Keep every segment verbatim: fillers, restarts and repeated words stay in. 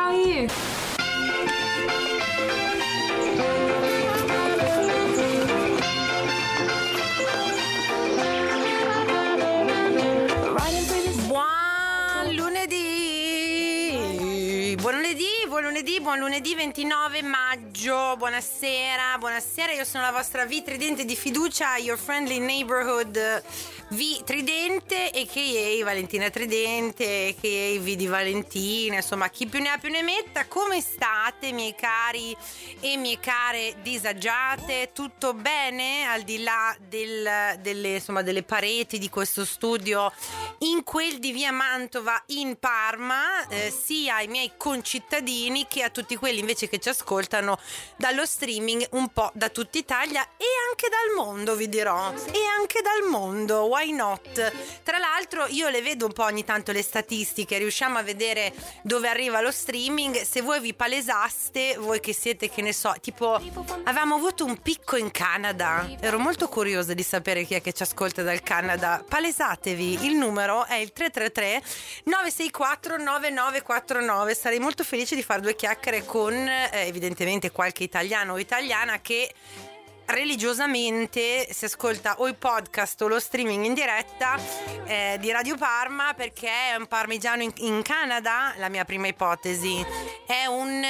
aí. Buon lunedì, buon lunedì, buon lunedì, buon lunedì ventinove maggio, buonasera, buonasera, io sono la vostra V Tridente di fiducia, your friendly neighborhood V Tridente, a k a. Valentina Tridente, a k a. V di Valentina, insomma chi più ne ha più ne metta. Come state, miei cari e mie care disagiate? Tutto bene al di là del, delle, insomma, delle pareti di questo studio in quel di via Mantova in Parma, eh, sia ai miei concittadini che a tutti quelli invece che ci ascoltano dallo streaming un po' da tutta Italia e anche dal mondo, vi dirò, e anche dal mondo, why not? Tra l'altro io le vedo un po' ogni tanto le statistiche, riusciamo a vedere dove arriva lo streaming. Se voi vi palesaste, voi che siete, che ne so, tipo avevamo avuto un picco in Canada, ero molto curiosa di sapere chi è che ci ascolta dal Canada. Palesatevi, il numero è il tre tre tre nove sei quattro nove nove quattro nove. Sarei molto felice di fare due chiacchiere con eh, evidentemente qualche italiano o italiana che religiosamente si ascolta o i podcast o lo streaming in diretta eh, di Radio Parma, perché è un parmigiano in, in Canada. La mia prima ipotesi è un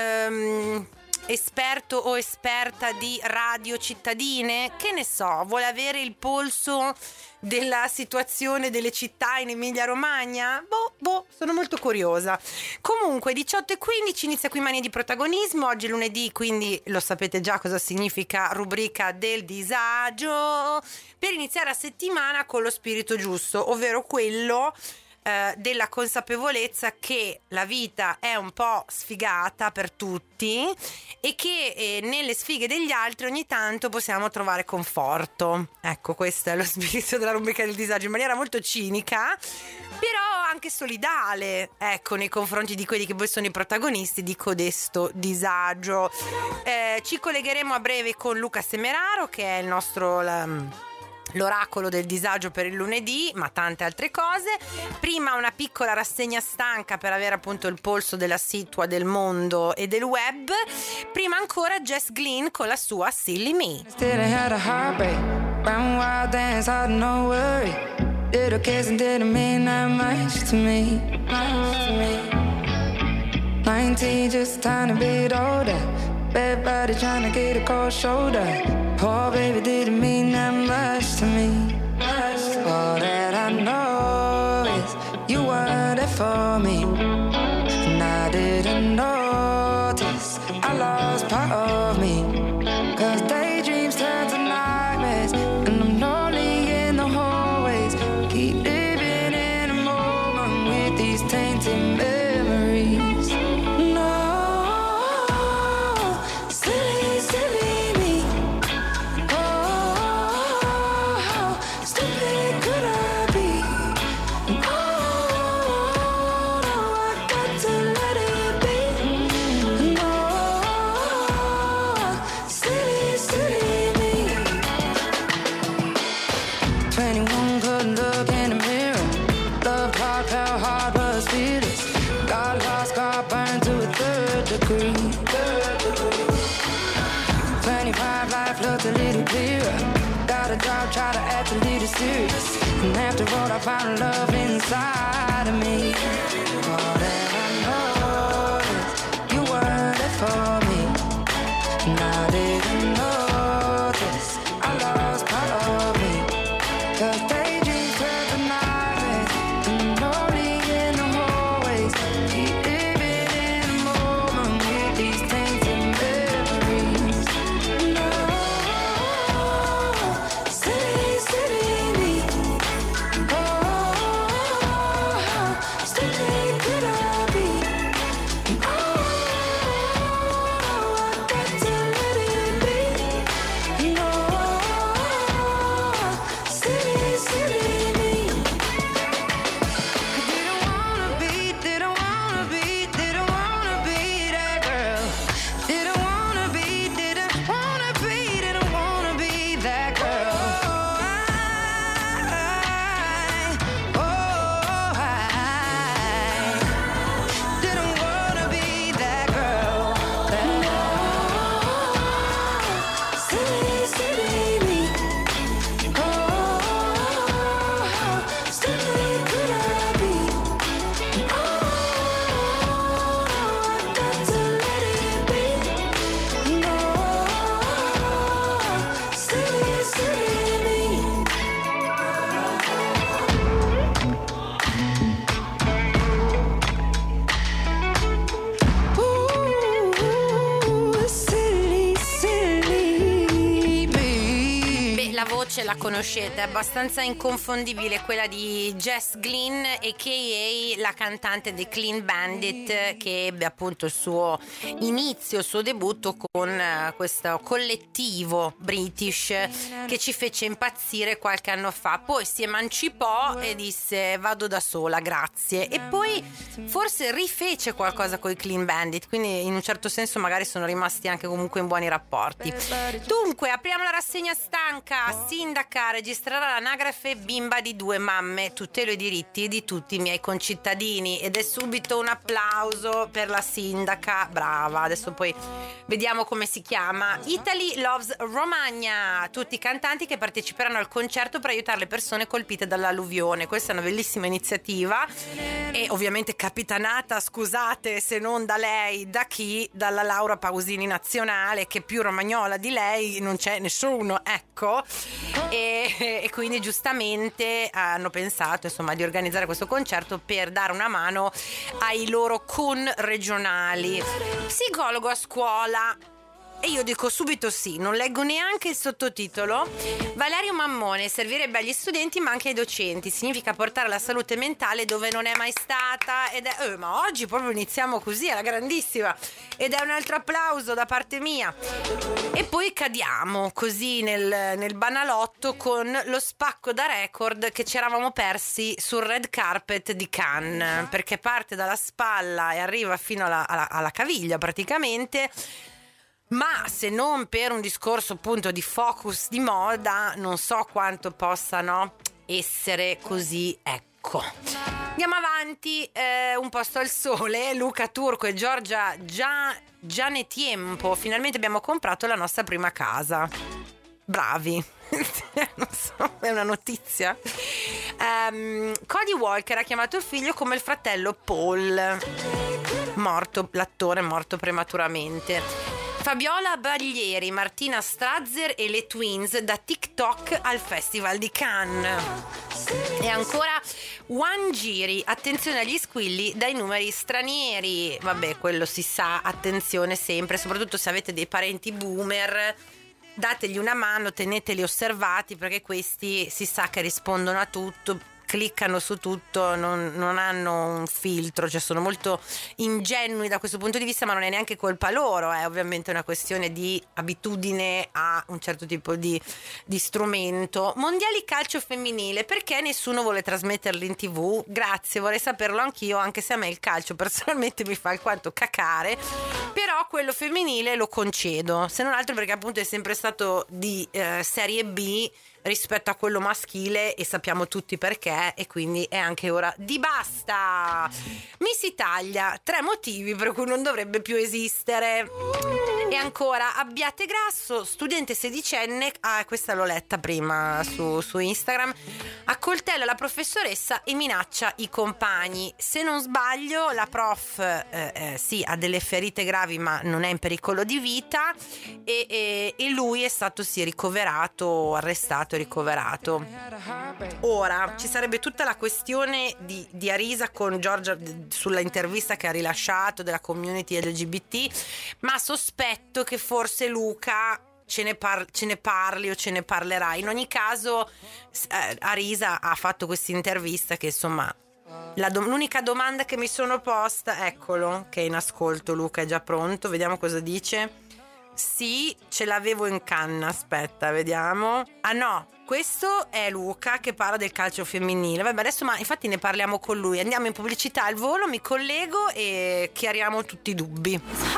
um, esperto o esperta di radio cittadine, che ne so, vuole avere il polso della situazione delle città in Emilia Romagna? Boh, boh, sono molto curiosa. Comunque diciotto e quindici inizia qui Mania di Protagonismo. Oggi è lunedì, quindi lo sapete già cosa significa rubrica del disagio, per iniziare la settimana con lo spirito giusto, ovvero quello eh, della consapevolezza che la vita è un po' sfigata per tutti e che eh, nelle sfighe degli altri ogni tanto possiamo trovare conforto. Ecco, questo è lo spirito della rubrica del disagio, in maniera molto cinica, però anche solidale, ecco, nei confronti di quelli che poi sono i protagonisti di codesto disagio. Eh, ci collegheremo a breve con Luca Semeraro, che è il nostro... La, l'oracolo del disagio per il lunedì, ma tante altre cose. Prima una piccola rassegna stanca per avere appunto il polso della situa del mondo e del web. Prima ancora Jess Glynne con la sua Silly Me. Little kissing didn't mean that much to me. Nineteen, just a tiny bit older. Bad body trying to get a cold shoulder. Poor baby didn't mean that much to me. All that I know is you were there for me, and I didn't notice I lost part of me. Cause daydreams turn to nightmares, and I'm lonely in the hallways. Keep living in a moment with these tainted memories. No. twenty-five, life looked a little clearer. Got a job, try to act a little serious. And after all, I found love inside of me. All that I know is you were there for me, and I didn't notice I lost part of me. Cause daydreams turn to nightmares, and I'm lonely in the hallways. Keep living in the moment with these tainted memories. No, silly, silly me. Oh, still could I voce la conoscete, è abbastanza inconfondibile, quella di Jess Glynn, a k a la cantante dei Clean Bandit, che ebbe appunto il suo inizio, il suo debutto con questo collettivo british che ci fece impazzire qualche anno fa. Poi si emancipò e disse vado da sola, grazie, e poi forse rifece qualcosa con i Clean Bandit, quindi in un certo senso magari sono rimasti anche comunque in buoni rapporti. Dunque apriamo la rassegna stanca. Sindaca registrerà l'anagrafe bimba di due mamme, tutelo i diritti di tutti i miei concittadini, ed è subito un applauso per la sindaca, brava. Adesso poi vediamo come si chiama. Italy Loves Romagna, tutti i cantanti che parteciperanno al concerto per aiutare le persone colpite dall'alluvione. Questa è una bellissima iniziativa e ovviamente capitanata, scusate se non da lei, da chi? Dalla Laura Pausini nazionale, che più romagnola di lei non c'è nessuno, ecco, e, e quindi giustamente hanno pensato insomma di organizzare questo concerto per dare una mano ai loro con-regionali. Psicologo a scuola. E io dico subito sì, non leggo neanche il sottotitolo. Valerio Mammone, servirebbe agli studenti ma anche ai docenti, significa portare la salute mentale dove non è mai stata, ed è, eh, ma oggi proprio iniziamo così, alla grandissima, ed è un altro applauso da parte mia. E poi cadiamo così nel, nel banalotto con lo spacco da record che ci eravamo persi sul red carpet di Cannes, perché parte dalla spalla e arriva fino alla, alla, alla caviglia praticamente. Ma se non per un discorso appunto di focus di moda, non so quanto possano essere così, ecco. Andiamo avanti, eh, un posto al sole, Luca Turco e Giorgia Gia, Gianetiempo, finalmente abbiamo comprato la nostra prima casa. Bravi. Non so, è una notizia. um, Cody Walker ha chiamato il figlio come il fratello Paul, morto, l'attore morto prematuramente. Fabiola Baglieri, Martina Strazzer e le Twins da TikTok al Festival di Cannes. E ancora One Giri, attenzione agli squilli dai numeri stranieri. Vabbè, quello si sa, attenzione sempre, soprattutto se avete dei parenti boomer, dategli una mano, teneteli osservati, perché questi si sa che rispondono a tutto, cliccano su tutto, non, non hanno un filtro, cioè sono molto ingenui da questo punto di vista, ma non è neanche colpa loro, è ovviamente una questione di abitudine a un certo tipo di, di strumento. Mondiali calcio femminile, perché nessuno vuole trasmetterli in tv? Grazie, vorrei saperlo anch'io, anche se a me il calcio personalmente mi fa alquanto cacare, però quello femminile lo concedo, se non altro perché appunto è sempre stato di eh, serie B rispetto a quello maschile, e sappiamo tutti perché, e quindi è anche ora di basta. Miss Italia, tre motivi per cui non dovrebbe più esistere. E ancora Abbiate Grasso, studente sedicenne, ah, questa l'ho letta prima su, su Instagram, accoltella la professoressa e minaccia i compagni. Se non sbaglio la prof eh, eh, sì, ha delle ferite gravi ma non è in pericolo di vita, e, e, e lui è stato sì ricoverato, arrestato, ricoverato. Ora ci sarebbe tutta la questione di, di Arisa con Giorgia sulla intervista che ha rilasciato della community L G B T, ma sospetto che forse Luca ce ne, par- ce ne parli o ce ne parlerà. In ogni caso eh, Arisa ha fatto questa intervista che insomma la do- l'unica domanda che mi sono posta, eccolo che è in ascolto, Luca è già pronto, vediamo cosa dice. Sì, ce l'avevo in canna, aspetta, vediamo. Ah no, questo è Luca che parla del calcio femminile. Vabbè, adesso ma infatti ne parliamo con lui. Andiamo in pubblicità al volo, mi collego e chiariamo tutti i dubbi.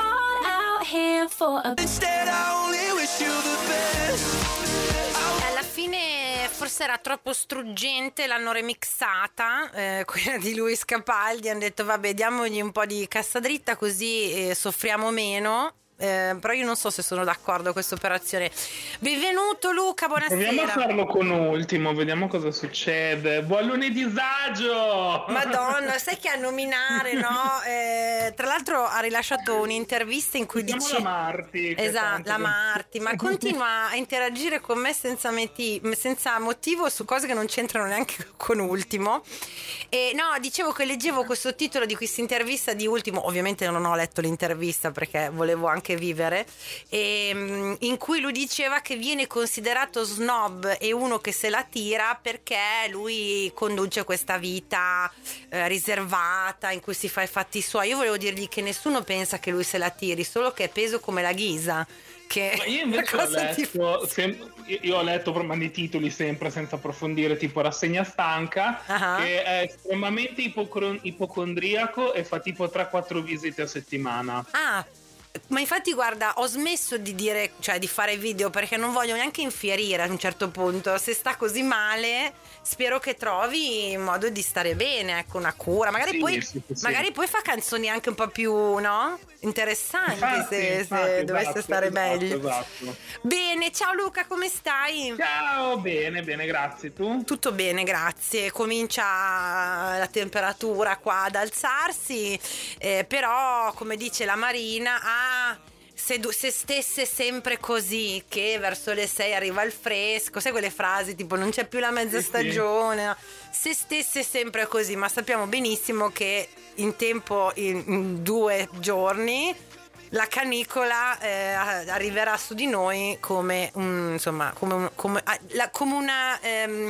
Alla fine forse era troppo struggente, l'hanno remixata, eh, quella di Luis Capaldi. Hanno detto vabbè, diamogli un po' di cassa dritta così eh, soffriamo meno. Eh, però io non so se sono d'accordo a questa operazione. Benvenuto Luca, buonasera. Proviamo a farlo con ultimo, vediamo cosa succede. Buon lunedì disagio! Madonna, sai che a nominare, no? Eh, tra l'altro ha rilasciato un'intervista in cui Vediamo dice la Marti. esatto, la Marti, ma continua a interagire con me senza, meti... senza motivo su cose che non c'entrano neanche con ultimo. E no, dicevo che leggevo questo titolo di questa intervista di ultimo, ovviamente non ho letto l'intervista perché volevo anche anche vivere, e, in cui lui diceva che viene considerato snob e uno che se la tira perché lui conduce questa vita eh, riservata in cui si fa i fatti suoi. Io volevo dirgli che nessuno pensa che lui se la tiri, solo che è peso come la ghisa. Che Ma io invece ho letto, ti... sem- io ho letto proprio di titoli sempre senza approfondire, tipo Rassegna stanca, uh-huh. che è estremamente ipocr- ipocondriaco e fa tipo tre quattro visite a settimana. Ah, ma infatti guarda, ho smesso di dire, cioè di fare video, perché non voglio neanche infierire a un certo punto. Se sta così male, spero che trovi il modo di stare bene, ecco, una cura. Magari sì, poi sì, sì. magari poi fa canzoni anche un po' più, no? Interessanti, infatti, se, infatti, se esatto, dovesse stare esatto, meglio. Esatto. Bene, ciao Luca, come stai? Ciao, bene, bene, grazie. Tu? Tutto bene, grazie. Comincia la temperatura qua ad alzarsi, eh, però come dice la Marina, ah, se, se stesse sempre così, che verso le sei arriva il fresco, sai quelle frasi tipo non c'è più la mezza sì, stagione, no? Se stesse sempre così, ma sappiamo benissimo che in tempo, in, in due giorni, la canicola eh, arriverà su di noi come un, insomma, come, un, come, la, come una ehm,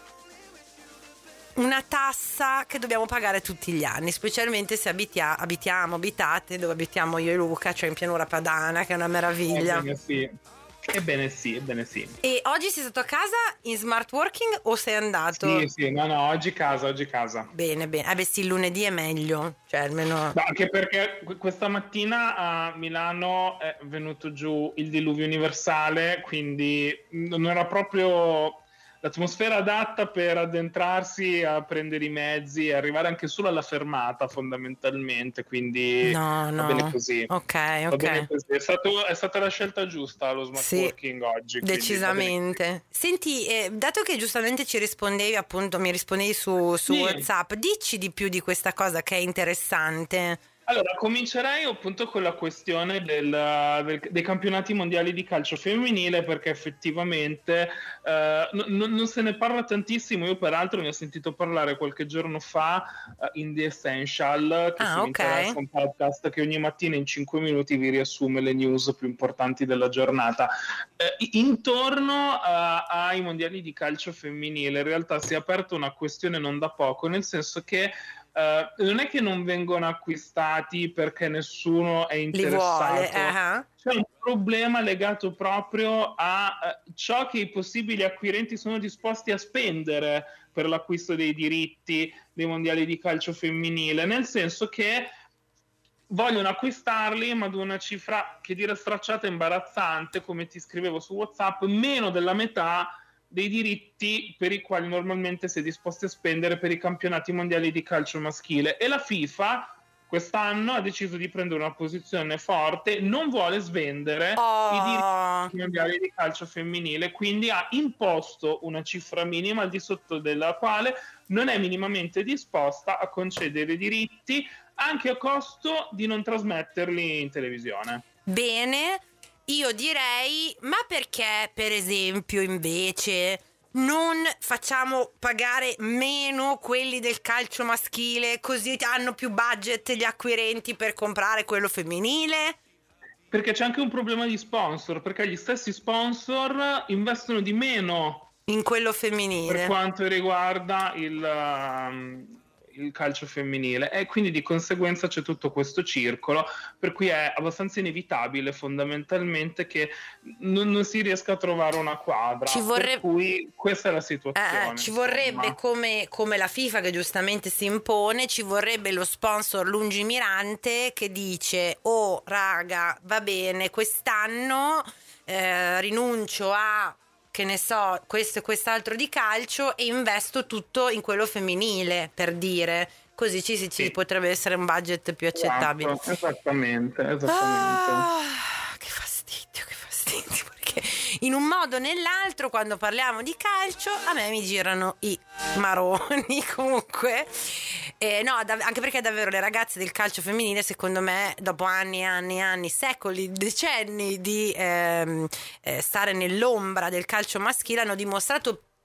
una tassa che dobbiamo pagare tutti gli anni, specialmente se abitia, abitiamo, abitate dove abitiamo io e Luca, cioè in pianura padana, che è una meraviglia. Ebbene sì, ebbene sì, ebbene sì. E oggi sei stato a casa in smart working o sei andato? Sì, sì, no, no, oggi casa, oggi casa. Bene, bene. Eh beh sì, il lunedì è meglio, cioè almeno... No, anche perché questa mattina a Milano è venuto giù il diluvio universale, quindi non era proprio l'atmosfera adatta per addentrarsi a prendere i mezzi e arrivare anche solo alla fermata fondamentalmente, quindi no, no. va bene così. Ok, va ok. Bene così. È, stato, è stata la scelta giusta lo smart sì, working oggi. Decisamente. Senti, eh, dato che giustamente ci rispondevi, appunto, mi rispondevi su, su sì. WhatsApp, dici di più di questa cosa che è interessante. Allora, comincerei appunto con la questione del, del, dei campionati mondiali di calcio femminile, perché effettivamente eh, n- non se ne parla tantissimo. Io peraltro ne ho sentito parlare qualche giorno fa uh, in The Essential, che ah, mi interessa, okay. un podcast che ogni mattina in cinque minuti vi riassume le news più importanti della giornata. Eh, intorno uh, ai mondiali di calcio femminile in realtà si è aperta una questione non da poco, nel senso che Uh, non è che non vengono acquistati perché nessuno è interessato. Li vuole, uh-huh. C'è un problema legato proprio a uh, ciò che i possibili acquirenti sono disposti a spendere per l'acquisto dei diritti dei mondiali di calcio femminile, nel senso che vogliono acquistarli ma ad una cifra, che dire stracciata, imbarazzante, come ti scrivevo su WhatsApp, meno della metà dei diritti per i quali normalmente si è disposti a spendere per i campionati mondiali di calcio maschile. E la FIFA quest'anno ha deciso di prendere una posizione forte, non vuole svendere oh. i diritti mondiali di calcio femminile, quindi ha imposto una cifra minima al di sotto della quale non è minimamente disposta a concedere i diritti, anche a costo di non trasmetterli in televisione. Bene. Io direi, ma perché per esempio invece non facciamo pagare meno quelli del calcio maschile, così hanno più budget gli acquirenti per comprare quello femminile? Perché c'è anche un problema di sponsor, perché gli stessi sponsor investono di meno in quello femminile per quanto riguarda il... Um... il calcio femminile, e quindi di conseguenza c'è tutto questo circolo, per cui è abbastanza inevitabile fondamentalmente che non, non si riesca a trovare una quadra. Ci vorrebbe... per cui questa è la situazione. Eh, ci vorrebbe, come, come la FIFA che giustamente si impone, ci vorrebbe lo sponsor lungimirante che dice: oh raga, va bene, quest'anno eh, rinuncio a, che ne so, questo e quest'altro di calcio e investo tutto in quello femminile, per dire. Così ci, ci sì. potrebbe essere un budget più accettabile. Esatto, esattamente, esattamente. Ah, che fastidio, che fastidio, perché in un modo o nell'altro quando parliamo di calcio a me mi girano i maroni comunque. Eh, no, dav- anche perché davvero le ragazze del calcio femminile, secondo me, dopo anni e anni e anni, secoli, decenni di ehm, eh, stare nell'ombra del calcio maschile, hanno dimostrato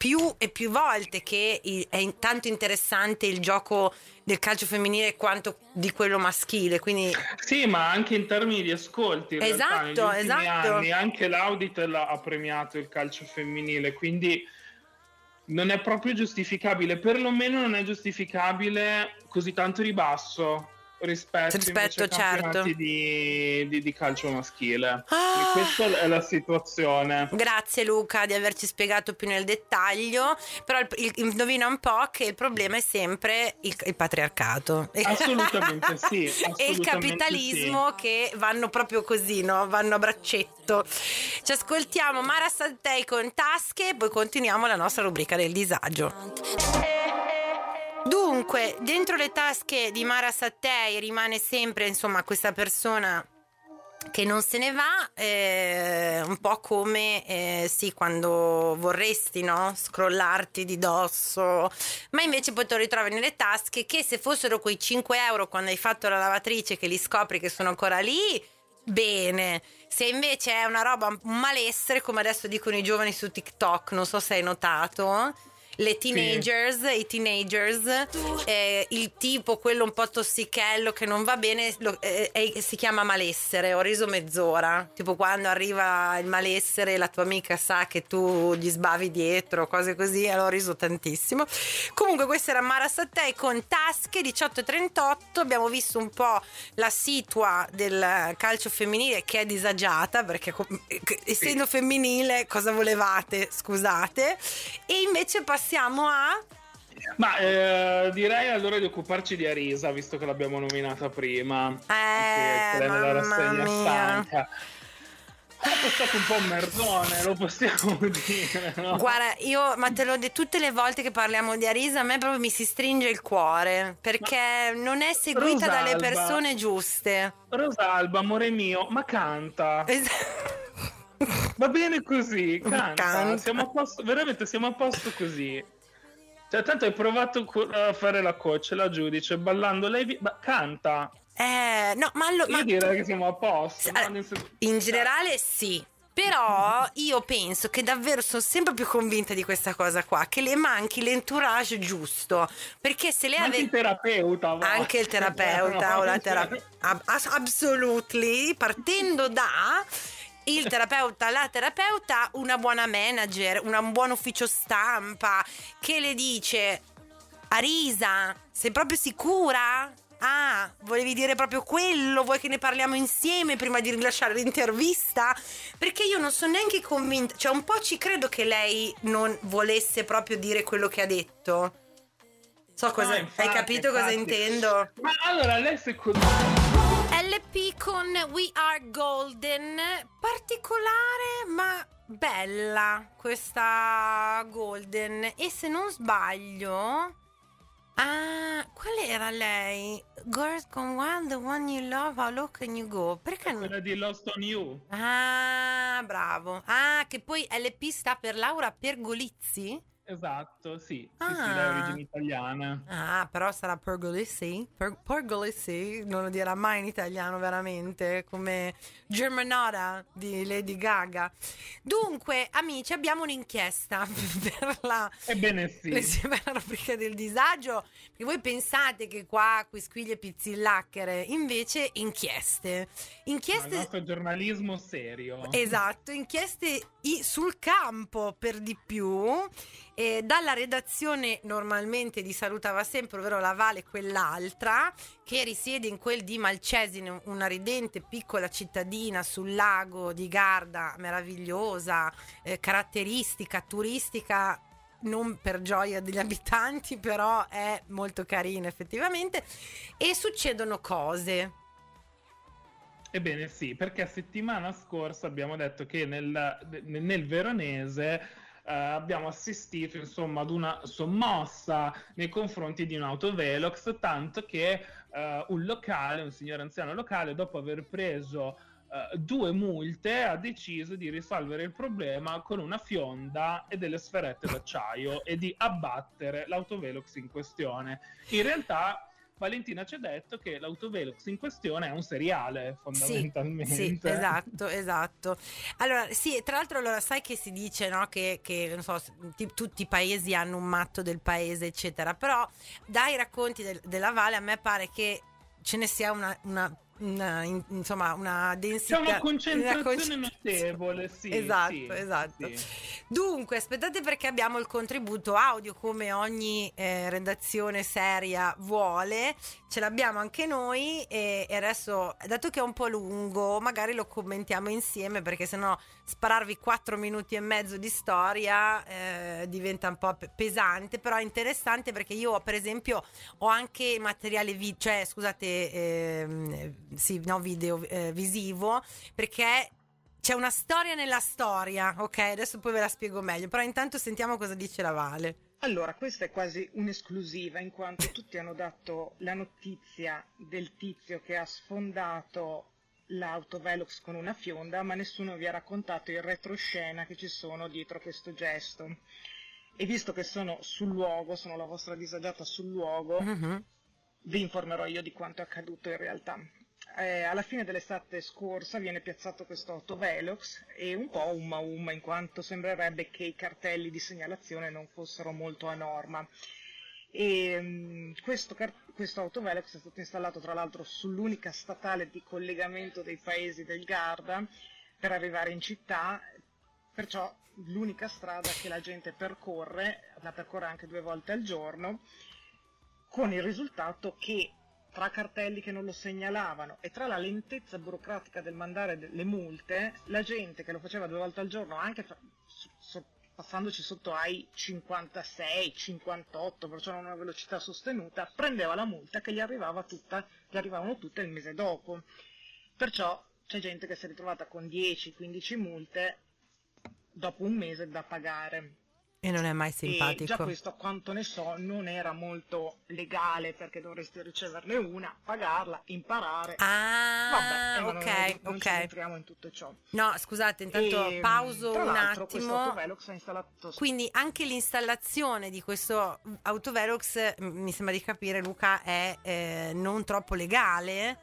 più e più volte che è tanto interessante il gioco del calcio femminile quanto di quello maschile, quindi sì, ma anche in termini di ascolti, in esatto, realtà, negli ultimi esatto. anni anche l'Auditel ha premiato il calcio femminile, quindi non è proprio giustificabile, perlomeno non è giustificabile così tanto di basso rispetto, rispetto invece ai campionati certo. di, di, di calcio maschile. Ah, questa è la situazione. Grazie Luca di averci spiegato più nel dettaglio, però il, il, indovina un po' che il problema è sempre il, il patriarcato. Assolutamente sì. Assolutamente e il capitalismo sì. Che vanno proprio così, no? Vanno a braccetto. Ci ascoltiamo Mara Sattei con Tasche e poi continuiamo la nostra rubrica del disagio. Dunque, dentro le tasche di Mara Sattei rimane sempre, insomma, questa persona che non se ne va, eh, un po' come eh, sì, quando vorresti, no? Scrollarti di dosso, ma invece poi te lo ritrovi nelle tasche che se fossero quei cinque euro quando hai fatto la lavatrice che li scopri che sono ancora lì, bene. Se invece è una roba, un malessere, come adesso dicono i giovani su TikTok, non so se hai notato, le teenagers, sì. I teenagers, eh, il tipo, quello un po' tossichello che non va bene, lo, eh, eh, si chiama malessere. Ho riso mezz'ora, tipo quando arriva il malessere la tua amica sa che tu gli sbavi dietro, cose così, allora ho riso tantissimo. Comunque questa era Mara Sattei con Tasche. Diciotto e trentotto, abbiamo visto un po' la situa del calcio femminile che è disagiata perché essendo sì. femminile cosa volevate, scusate, e invece passiamo Passiamo a... Ma eh, direi allora di occuparci di Arisa, visto che l'abbiamo nominata prima. Eh, che mamma rassegna mia. Stanca. È stato un po' un merdone, lo possiamo dire, no? Guarda, io, ma te l'ho detto tutte le volte che parliamo di Arisa, a me proprio mi si stringe il cuore, perché ma non è seguita Rosalba, dalle persone giuste. Rosalba, amore mio, ma canta. Esatto. Va bene così, canta. canta. Siamo a posto, veramente siamo a posto così. Cioè, tanto hai provato a fare la coach, la giudice, ballando lei, vi... ma canta. Eh, no, ma allora. Io ma... direi che siamo a posto. In, in generale, sì. Però io penso che davvero sono sempre più convinta di questa cosa qua, che le manchi l'entourage giusto, perché se lei anche ave... il terapeuta va. Anche il terapeuta o la terapeuta absolutely, partendo da il terapeuta, la terapeuta, una buona manager, una, un buon ufficio stampa che le dice: Arisa, sei proprio sicura? Ah, volevi dire proprio quello? Vuoi che ne parliamo insieme prima di rilasciare l'intervista? Perché io non sono neanche convinta, cioè un po' ci credo che lei non volesse proprio dire quello che ha detto. So cosa, ah, infatti, hai capito infatti. Cosa intendo? Ma allora lei secondo me L P con We Are Golden, particolare ma bella questa Golden, e se non sbaglio, ah, qual era lei? Girls Gone Wild, The One You Love, How Low Can You Go? Perché non... quella di Lost on You. Ah, bravo. Ah, che poi L P sta per Laura Pergolizzi? Esatto, sì, ah. sì, sì, lei ha origini italiane. Ah, però sarà Pergolizzi? Per- Pergolizzi non lo dirà mai in italiano veramente, come Germanotta di Lady Gaga. Dunque, amici, abbiamo un'inchiesta per la, Ebbene sì. per la rubrica del disagio, perché voi pensate che qua quisquiglie pizzillacchere, invece inchieste. Inchieste... Ma il nostro giornalismo serio. Esatto, inchieste sul campo per di più. E dalla redazione normalmente di Salutava Sempre, ovvero la Vale, quell'altra che risiede in quel di Malcesine, una ridente piccola cittadina sul lago di Garda, meravigliosa, eh, caratteristica, turistica, non per gioia degli abitanti, però è molto carina effettivamente, e succedono cose. Ebbene sì, perché settimana scorsa abbiamo detto che nel, nel Veronese Uh, abbiamo assistito insomma ad una sommossa nei confronti di un autovelox, tanto che uh, un locale, un signore anziano locale, dopo aver preso uh, due multe, ha deciso di risolvere il problema con una fionda e delle sferette d'acciaio e di abbattere l'autovelox in questione. In realtà Valentina ci ha detto che l'autovelox in questione è un seriale, fondamentalmente. Sì, sì, esatto, esatto. Allora, sì, tra l'altro, allora sai che si dice, no, che, che non so, t- tutti i paesi hanno un matto del paese, eccetera, però dai racconti del, della Vale a me pare che ce ne sia una, una una, in, insomma una densità, c'è una concentrazione, una concentrazione notevole, sì, esatto, sì, esatto. Sì. Dunque aspettate, perché abbiamo il contributo audio, come ogni eh, redazione seria vuole, ce l'abbiamo anche noi, e, e adesso, dato che è un po' lungo, magari lo commentiamo insieme, perché sennò spararvi quattro minuti e mezzo di storia eh, diventa un po' pesante, però è interessante, perché io per esempio ho anche materiale vi- cioè scusate eh, sì, no, video eh, visivo, perché c'è una storia nella storia, ok? Adesso poi ve la spiego meglio, però intanto sentiamo cosa dice la Vale. Allora, questa è quasi un'esclusiva, in quanto tutti hanno dato la notizia del tizio che ha sfondato l'autovelox con una fionda, ma nessuno vi ha raccontato il retroscena che ci sono dietro questo gesto. E visto che sono sul luogo, sono la vostra disagiata sul luogo, mm-hmm. vi informerò io di quanto è accaduto in realtà. Eh, alla fine dell'estate scorsa viene piazzato questo autovelox, e un po' umma umma, in quanto sembrerebbe che i cartelli di segnalazione non fossero molto a norma. E, um, questo, car- questo autovelox è stato installato tra l'altro sull'unica statale di collegamento dei paesi del Garda per arrivare in città, perciò l'unica strada che la gente percorre, la percorre anche due volte al giorno, con il risultato che tra cartelli che non lo segnalavano e tra la lentezza burocratica del mandare le multe, la gente che lo faceva due volte al giorno, anche fa- so- passandoci sotto ai cinquantasei cinquantotto, perciò non una velocità sostenuta, prendeva la multa che gli arrivava tutta, gli arrivavano tutte il mese dopo. Perciò c'è gente che si è ritrovata con dieci quindici multe dopo un mese da pagare. E non è mai simpatico. E già questo, a quanto ne so, non era molto legale, perché dovresti riceverne una, pagarla, imparare. Ah, vabbè, ok, non, non ok. ci entriamo in tutto ciò. No, scusate, intanto e, pauso tra un l'altro, attimo. Questo autovelox è installato. Quindi anche l'installazione di questo autovelox, mi sembra di capire, Luca, è eh, non troppo legale?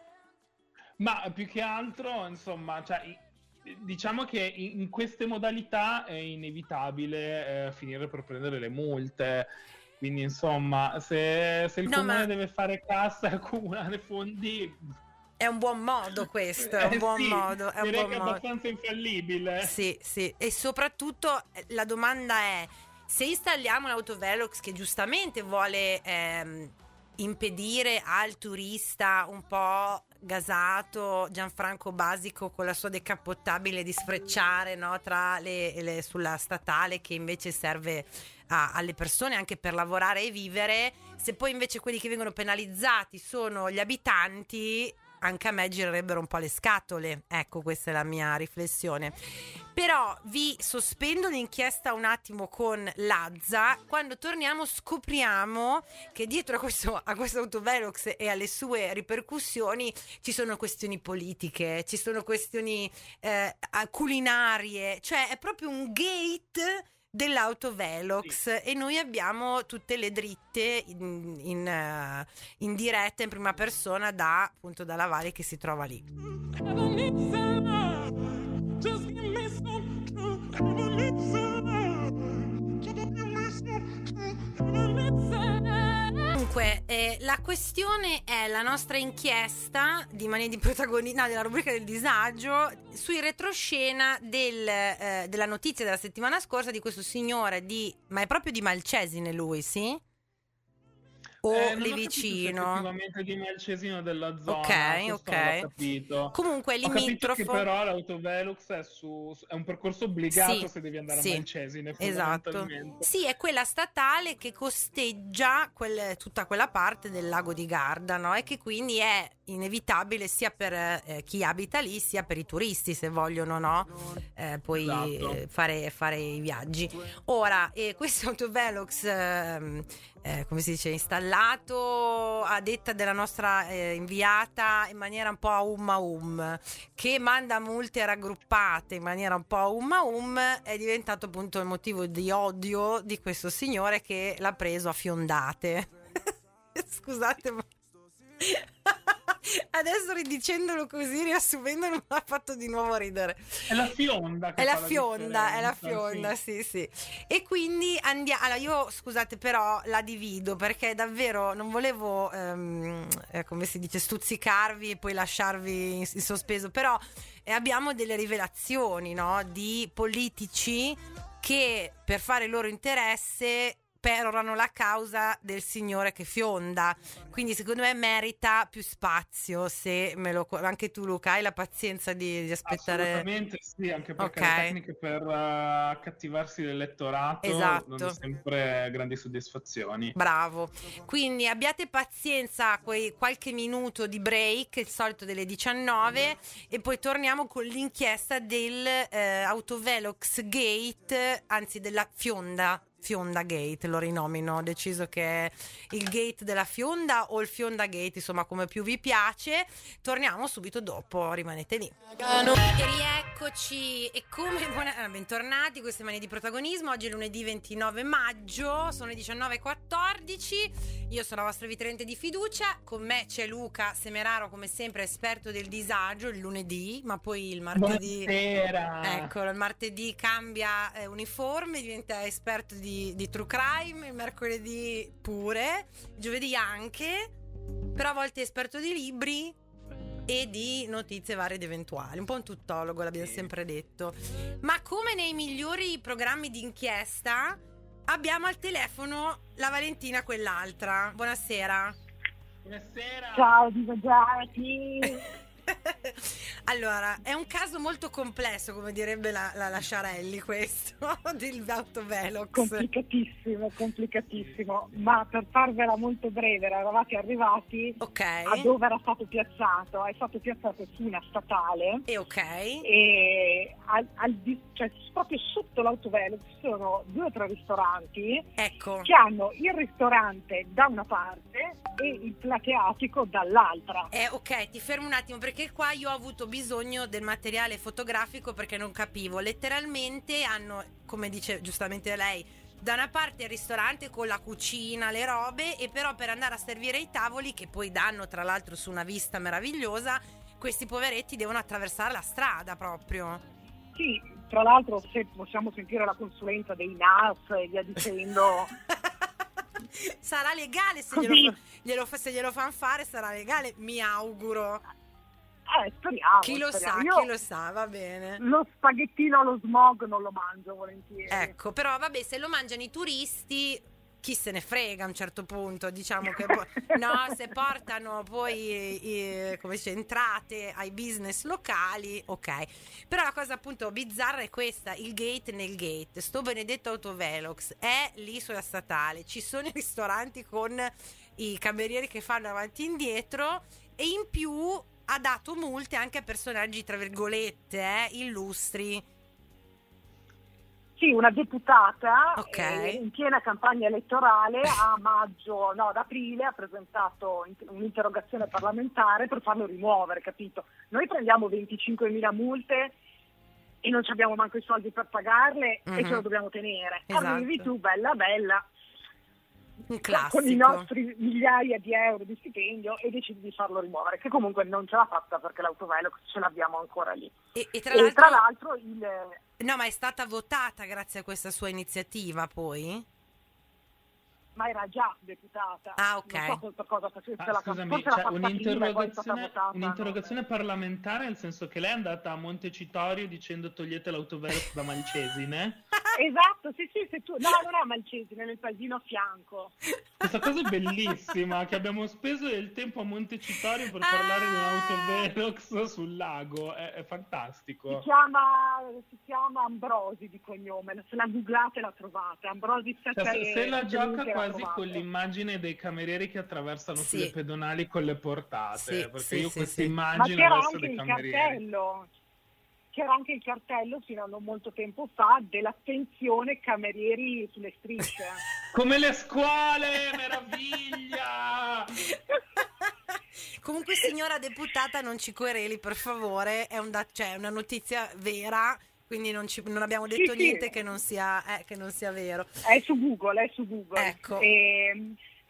Ma più che altro, insomma, cioè, diciamo che in queste modalità è inevitabile eh, finire per prendere le multe. Quindi, insomma, se, se il no, comune ma... deve fare cassa e accumulare fondi, è un buon modo questo, è un eh, buon sì, modo. È un direi buon che è modo. abbastanza infallibile. Sì, sì. E soprattutto la domanda è: se installiamo l'autovelox che giustamente vuole ehm, impedire al turista un po' gasato Gianfranco Basico con la sua decappottabile di sfrecciare, no, tra le, le sulla statale, che invece serve a, alle persone anche per lavorare e vivere, se poi invece quelli che vengono penalizzati sono gli abitanti, anche a me girerebbero un po' le scatole. Ecco, questa è la mia riflessione. Però vi sospendo l'inchiesta un attimo con Lazza. Quando torniamo scopriamo che dietro a questo, a questo autovelox e alle sue ripercussioni ci sono questioni politiche, ci sono questioni eh, culinarie, cioè è proprio un gate dell'autovelox, sì. E noi abbiamo tutte le dritte in, in, uh, in diretta, in prima persona, da appunto dalla Vale che si trova lì. Dunque, eh, la questione è la nostra inchiesta di Manie di Protagonista, no, della rubrica del disagio, sui retroscena del, eh, della notizia della settimana scorsa di questo signore di, ma è proprio di Malcesine lui, sì? O eh, lì vicino, effettivamente di Malcesino della zona. Ok, ok. L'ho capito. Comunque ho capito che limitrofo. però l'autovelox è, su, è un percorso obbligato, sì, se devi andare sì, a Malcesine. Esatto. Sì, è quella statale che costeggia quel, tutta quella parte del lago di Garda, no? E che quindi è inevitabile sia per eh, chi abita lì, sia per i turisti, se vogliono, no? Eh, poi esatto. fare, fare i viaggi. Ora, eh, questo autovelox eh, eh, come si dice, installato a detta della nostra eh, inviata in maniera un po' a umma um, che manda multe raggruppate in maniera un po' a umma um, è diventato appunto il motivo di odio di questo signore che l'ha preso a fiondate. Scusate, ma Adesso ridicendolo così, riassumendolo, mi ha fatto di nuovo ridere. È la fionda che È la fa la fionda, è la differenza, fionda, sì, sì. E quindi andiamo. Allora, io scusate, però la divido perché davvero non volevo, ehm, eh, come si dice, stuzzicarvi e poi lasciarvi in, in sospeso. Però eh, abbiamo delle rivelazioni, no? Di politici che per fare il loro interesse perorano la causa del signore che fionda, quindi secondo me merita più spazio. Se me lo anche tu, Luca, hai la pazienza di, di aspettare. Assolutamente sì, anche perché okay. Le tecniche per uh, accattivarsi l'elettorato esatto. non hanno sempre grandi soddisfazioni. Bravo, quindi abbiate pazienza, quei qualche minuto di break, il solito delle diciannove, e poi torniamo con l'inchiesta del eh, Autovelox Gate, anzi della Fionda Fionda Gate, lo rinomino, ho deciso che è il gate della Fionda o il Fionda Gate, insomma come più vi piace. Torniamo subito dopo, rimanete lì. E rieccoci, e come buona... bentornati, queste mani di protagonismo. Oggi è lunedì ventinove maggio, sono le diciannove e quattordici. Io sono la vostra vitrente di fiducia, con me c'è Luca Semeraro, come sempre esperto del disagio il lunedì, ma poi il martedì Buonasera. Eccolo, il martedì cambia eh, uniforme, diventa esperto di Di, di true crime, il mercoledì pure, il giovedì anche, però a volte è esperto di libri e di notizie varie ed eventuali, un po' un tuttologo, l'abbiamo sempre detto. Ma come nei migliori programmi di inchiesta, abbiamo al telefono la Valentina, quell'altra. Buonasera. Buonasera. Ciao disagiati. Allora, è un caso molto complesso, come direbbe la, la, la Sciarelli, questo dell'Autovelox. Complicatissimo, complicatissimo, ma per farvela molto breve, eravate arrivati okay. a dove era stato piazzato, è stato piazzato su una statale e ok e al, al, cioè, proprio sotto l'Autovelox ci sono due o tre ristoranti, ecco, che hanno il ristorante da una parte e il plateatico dall'altra. Eh, ok, ti fermo un attimo perché qua io ho avuto bisogno del materiale fotografico perché non capivo. Letteralmente hanno, come dice giustamente lei, da una parte il ristorante con la cucina, le robe, e però per andare a servire i tavoli, che poi danno tra l'altro su una vista meravigliosa, questi poveretti devono attraversare la strada proprio. Sì, tra l'altro se possiamo sentire la consulenza dei N A S e via dicendo... Sarà legale se glielo, glielo, se glielo fanno fare, sarà legale, mi auguro. Eh, speriamo. Chi lo speriamo. sa, Io chi lo sa, va bene. Lo spaghettino allo smog non lo mangio volentieri. Ecco, però vabbè, se lo mangiano i turisti, chi se ne frega a un certo punto, diciamo che poi, no, se portano poi i, come si dice, entrate ai business locali, ok. Però la cosa appunto bizzarra è questa, il gate nel gate, sto benedetto Autovelox è lì sulla statale, ci sono i ristoranti con i camerieri che fanno avanti e indietro, e in più ha dato multe anche a personaggi tra virgolette eh, illustri. Sì, una deputata okay. eh, in piena campagna elettorale a maggio, no, ad aprile ha presentato un'interrogazione parlamentare per farlo rimuovere, capito? Noi prendiamo venticinquemila multe e non abbiamo manco i soldi per pagarle, uh-huh. e ce lo dobbiamo tenere. Esatto. Arrivi tu, bella bella, un classico, con i nostri migliaia di euro di stipendio, e decidi di farlo rimuovere, che comunque non ce l'ha fatta perché l'Autovelox ce l'abbiamo ancora lì. E, e, tra, e l'altro... tra l'altro il... No, ma è stata votata grazie a questa sua iniziativa poi? Ma era già deputata. Ah, ok. Non so per cosa facesse ah, la scusami, cioè, un'interrogazione, un'interrogazione parlamentare, nel senso che lei è andata a Montecitorio dicendo togliete l'Autovelox da Malcesine? Esatto, sì, sì, se tu... No, non è Malcesine, nel paesino a fianco. Questa cosa è bellissima, che abbiamo speso del tempo a Montecitorio per ah! parlare di un Autovelox sul lago, è, è fantastico. Si chiama, si chiama Ambrosi di cognome, se la googlate la trovate, Ambrosi cioè, se, se la gioca quasi con l'immagine dei camerieri che attraversano sì. sulle pedonali con le portate, sì, perché sì, io sì, questa sì. immagine adesso dei camerieri. Cartello. C'era anche il cartello fino a non molto tempo fa dell'attenzione camerieri sulle strisce. Come le scuole, meraviglia! Comunque, signora deputata, non ci quereli per favore, è un da- cioè, una notizia vera, quindi non, ci, non abbiamo detto sì, niente sì. Che, non sia, eh, che non sia vero. È su Google, è su Google. Ecco. E,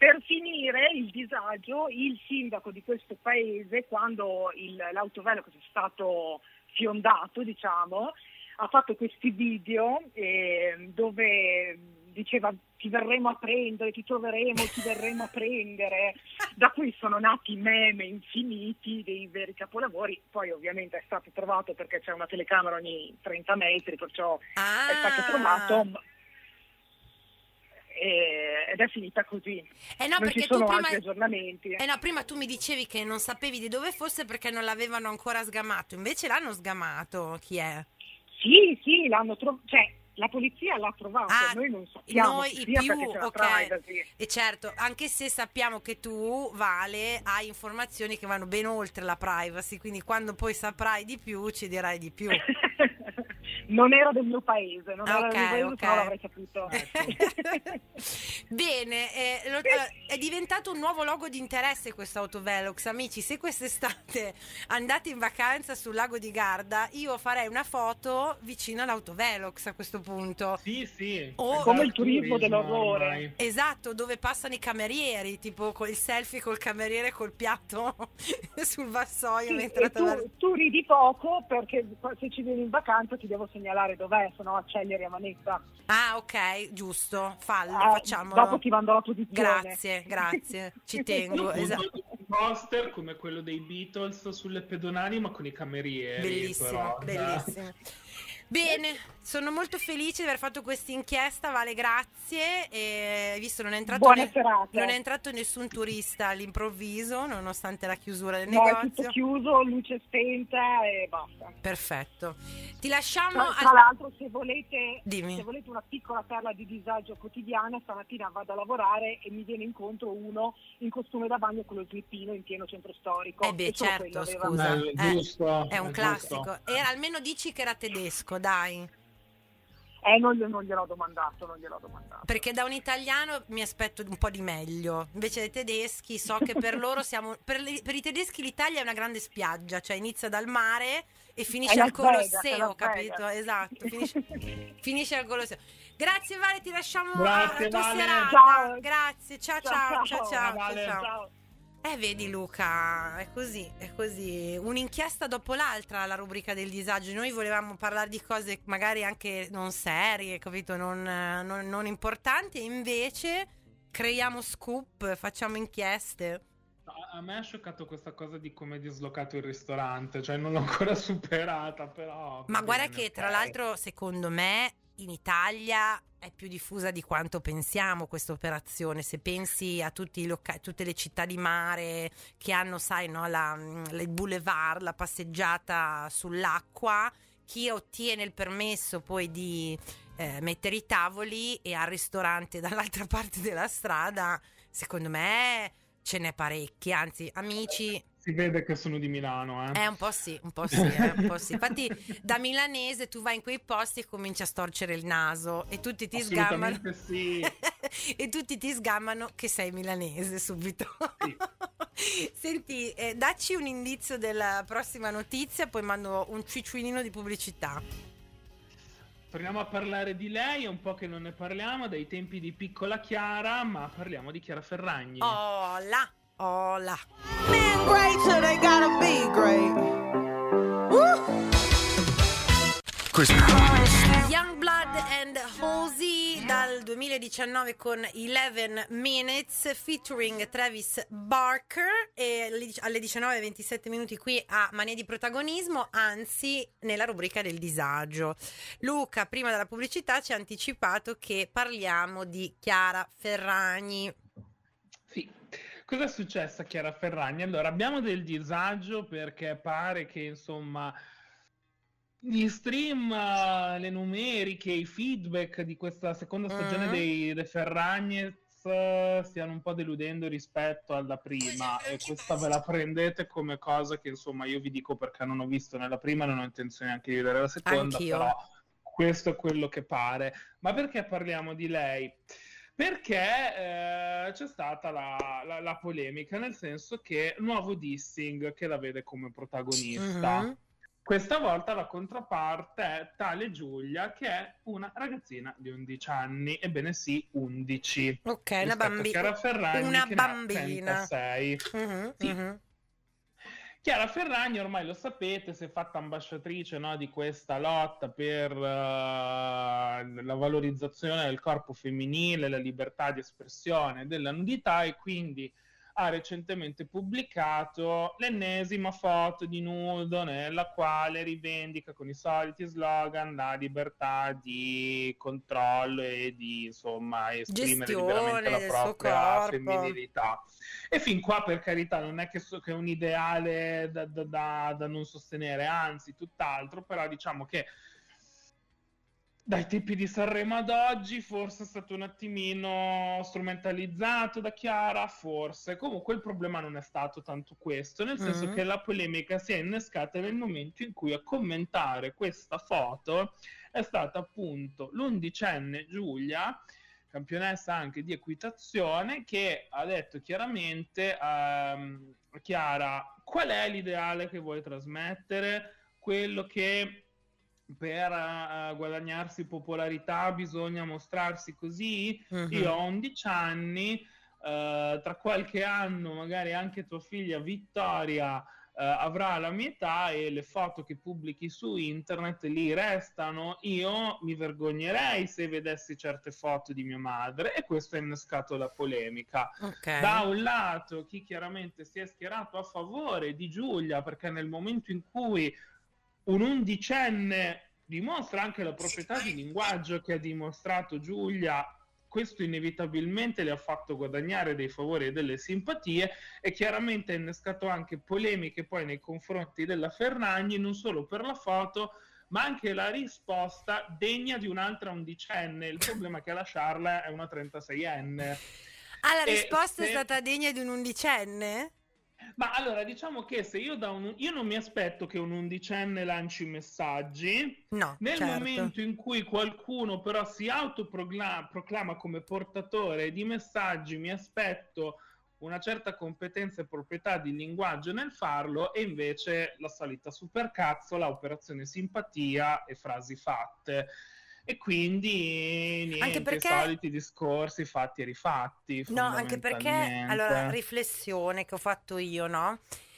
Per finire il disagio, il sindaco di questo paese, quando il, l'autovelox è stato fiondato, diciamo, ha fatto questi video eh, dove diceva ti verremo a prendere, ti troveremo, ti verremo a prendere, da cui sono nati meme infiniti dei veri capolavori. Poi ovviamente è stato trovato perché c'è una telecamera ogni trenta metri, perciò ah. è stato trovato ed è finita così. Eh no, non perché ci sono tu prima, altri aggiornamenti. Eh no, prima tu mi dicevi che non sapevi di dove fosse perché non l'avevano ancora sgamato, invece l'hanno sgamato. Chi è? Sì, sì, l'hanno trovato, cioè la polizia l'ha trovato, ah, noi non sappiamo noi chi i sia più, perché c'è la ok. privacy. E certo, anche se sappiamo che tu, Vale, hai informazioni che vanno ben oltre la privacy, quindi quando poi saprai di più ci dirai di più. Non era del mio paese, non ah, era okay, del mio paese, okay. se no l'avrei saputo. Bene, eh, lo, eh, è diventato un nuovo logo di interesse questo autovelox. Amici, se quest'estate andate in vacanza sul lago di Garda, io farei una foto vicino all'autovelox a questo punto. Sì, sì. O, come il turismo dell'orrore. Ormai. Esatto, dove passano i camerieri, tipo con il selfie col cameriere col piatto sul vassoio. Sì, mentre e tu, tu ridi poco perché se ci vieni in vacanza ti devo segnalare dov'è, se no acceleri a manetta. Ah, ok, giusto, fallo, Eh, facciamolo. Dopo ti mando la posizione. Grazie, grazie, ci tengo. Esatto. Un poster come quello dei Beatles sulle pedonali, ma con i camerieri. Bellissimo, però, bellissimo. Bene, sono molto felice di aver fatto questa inchiesta, Vale, grazie. E visto non è entrato Buona ne- serata. non è entrato nessun turista all'improvviso, nonostante la chiusura del No, è negozio. tutto chiuso, luce spenta e basta. Perfetto. Ti lasciamo Tra, al- tra l'altro, se volete, Dimmi. se volete una piccola perla di disagio quotidiana, stamattina vado a lavorare e mi viene incontro uno in costume da bagno con lo slippino in pieno centro storico. Eh beh, E solo certo, quello aveva- scusa. Bello, Eh, giusto, è un è classico. giusto. E almeno dici che era tedesco, dai. Eh, non, gli- non gliel'ho domandato, non gliel'ho domandato. Perché da un italiano mi aspetto un po' di meglio. Invece dei tedeschi so che per loro siamo... Per, le- per i tedeschi l'Italia è una grande spiaggia, cioè inizia dal mare e finisce È al Las Vegas, è Colosseo, Las capito? Vegas. Esatto, finisce, finisce al Colosseo. Grazie Vale, ti lasciamo Grazie, alla tua Vale. serata. Ciao. Grazie, ciao ciao, Ciao, ciao, ciao, ciao, Vale. ciao. Ciao. Eh, vedi Luca, è così, è così. Un'inchiesta dopo l'altra la rubrica del disagio. Noi volevamo parlare di cose magari anche non serie, capito? Non, non, non importanti, e invece creiamo scoop, facciamo inchieste. A a me ha scioccato questa cosa di come è dislocato il ristorante, cioè non l'ho ancora superata, però... Ma va guarda bene, che ok. tra l'altro secondo me in Italia è più diffusa di quanto pensiamo questa operazione. Se pensi a tutti i loca- tutte le città di mare che hanno, sai, no, la, il boulevard, la passeggiata sull'acqua, chi ottiene il permesso poi di eh, mettere i tavoli e al ristorante dall'altra parte della strada, secondo me ce n'è parecchi, anzi amici. Si vede che sono di Milano, eh. Eh, un po' sì, un po' sì, eh, un po' sì. Infatti, da milanese tu vai in quei posti e cominci a storcere il naso e tutti ti sgammano. Assolutamente sì. E tutti ti sgammano che sei milanese subito. Sì. Senti, eh, dacci un indizio della prossima notizia, poi mando un cicciolino di pubblicità. Torniamo a parlare di lei, è un po' che non ne parliamo, dai tempi di Piccola Chiara, ma parliamo di Chiara Ferragni. Oh là, oh là. Men great so they gotta be great. Woo! Youngblood and Halsey dal duemiladiciannove con eleven minutes featuring Travis Barker, e alle diciannove e ventisette minuti qui a Mania di Protagonismo, anzi nella rubrica del disagio. Luca prima della pubblicità ci ha anticipato che parliamo di Chiara Ferragni. Sì. Cosa è successo a Chiara Ferragni? Allora, abbiamo del disagio perché pare che, insomma, gli stream, uh, le numeriche, i feedback di questa seconda stagione Mm. dei The Ferragnez uh, stiano un po' deludendo rispetto alla prima, e questa ve la prendete come cosa che, insomma, io vi dico perché non ho visto nella prima, non ho intenzione anche di vedere la seconda, Anch'io. però questo è quello che pare. Ma perché parliamo di lei? Perché eh, c'è stata la, la, la polemica, nel senso che nuovo dissing che la vede come protagonista. Mhm. Questa volta la controparte è tale Giulia, che è una ragazzina di undici anni, ebbene sì, undici. Ok, una bambina. Chiara Ferragni, una che bambina. ne ha trentasei. Uh-huh, sì. uh-huh. Chiara Ferragni, ormai lo sapete, si è fatta ambasciatrice, no, di questa lotta per uh, la valorizzazione del corpo femminile, la libertà di espressione della nudità, e quindi ha recentemente pubblicato l'ennesima foto di nudo nella quale rivendica con i soliti slogan la libertà di controllo e di, insomma, esprimere Gestione liberamente la del propria suo femminilità. E fin qua, per carità, non è che, so, che è un ideale da, da, da, da non sostenere, anzi tutt'altro, però diciamo che dai tempi di Sanremo ad oggi forse è stato un attimino strumentalizzato da Chiara, forse. Comunque il problema non è stato tanto questo, nel senso Mm. che la polemica si è innescata nel momento in cui a commentare questa foto è stata appunto l'undicenne Giulia, campionessa anche di equitazione, che ha detto chiaramente ehm, Chiara, qual è l'ideale che vuoi trasmettere? Quello che per uh, guadagnarsi popolarità bisogna mostrarsi così? Mhm. Io ho undici anni, uh, tra qualche anno magari anche tua figlia Vittoria uh, avrà la mia età e le foto che pubblichi su internet lì restano. Io mi vergognerei se vedessi certe foto di mia madre, e questo ha innescato la polemica. Ok. Da un lato chi chiaramente si è schierato a favore di Giulia, perché nel momento in cui un undicenne dimostra anche la proprietà di linguaggio che ha dimostrato Giulia, questo inevitabilmente le ha fatto guadagnare dei favori e delle simpatie, e chiaramente ha innescato anche polemiche poi nei confronti della Ferragni, non solo per la foto ma anche la risposta degna di un'altra undicenne. Il problema è che a lasciarla è una trentaseienne. Ah, la E risposta se- è stata degna di un undicenne? Ma allora, diciamo che se io da un... io non mi aspetto che un undicenne lanci messaggi. No, Nel certo. momento in cui qualcuno però si autoproclama proclama come portatore di messaggi, mi aspetto una certa competenza e proprietà di linguaggio nel farlo, e invece la solita supercazzola, operazione simpatia e frasi fatte. E quindi niente, Anche perché- i soliti discorsi fatti e rifatti. No, anche perché, fondamentalmente. allora, riflessione che ho fatto io, no?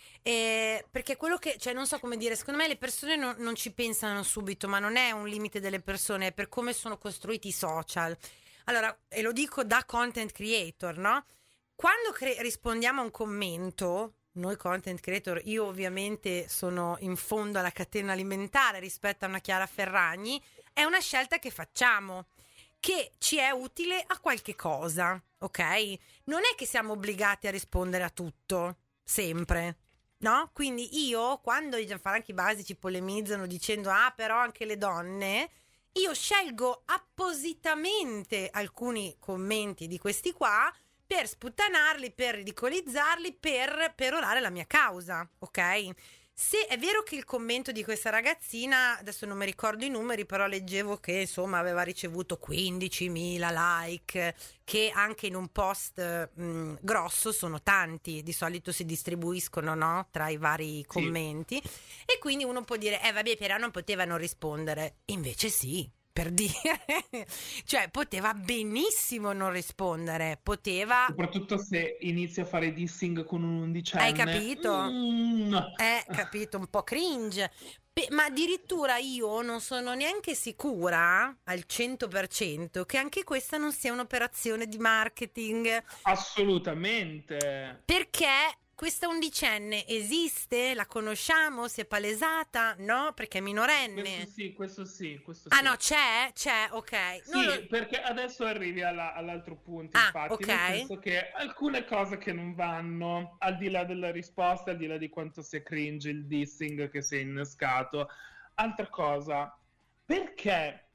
Eh, perché quello che, cioè non so come dire, secondo me le persone non, non ci pensano subito, ma non è un limite delle persone, è per come sono costruiti i social. Allora, e lo dico da content creator, no? Quando cre- rispondiamo a un commento, noi content creator, io ovviamente sono in fondo alla catena alimentare rispetto a una Chiara Ferragni, è una scelta che facciamo, che ci è utile a qualche cosa, ok? Non è che siamo obbligati a rispondere a tutto, sempre, no? Quindi io, quando i Gianfranchi Basici polemizzano dicendo ah, però anche le donne, io scelgo appositamente alcuni commenti di questi qua per sputtanarli, per ridicolizzarli, per perorare la mia causa, ok? Se è vero che il commento di questa ragazzina, adesso non mi ricordo i numeri, però leggevo che insomma aveva ricevuto quindicimila like, che anche in un post mh, grosso sono tanti, di solito si distribuiscono, no? Tra i vari commenti, e quindi uno può dire eh vabbè, però non potevano rispondere, invece sì, per dire, cioè poteva benissimo non rispondere, poteva... Soprattutto se inizi a fare dissing con un undicenne. Hai capito? Mm. Eh, capito, un po' cringe. Pe- ma addirittura io non sono neanche sicura al cento per cento che anche questa non sia un'operazione di marketing. Assolutamente. Perché questa undicenne esiste? La conosciamo? Si è palesata? No? Perché è minorenne. Questo sì, questo sì, questo Ah sì. no, c'è? C'è, ok. Sì, Non lo- perché adesso arrivi alla- all'altro punto, Ah, infatti, ok. nel senso che alcune cose che non vanno, al di là della risposta, al di là di quanto sia cringe il dissing che si è innescato. Altra cosa, perché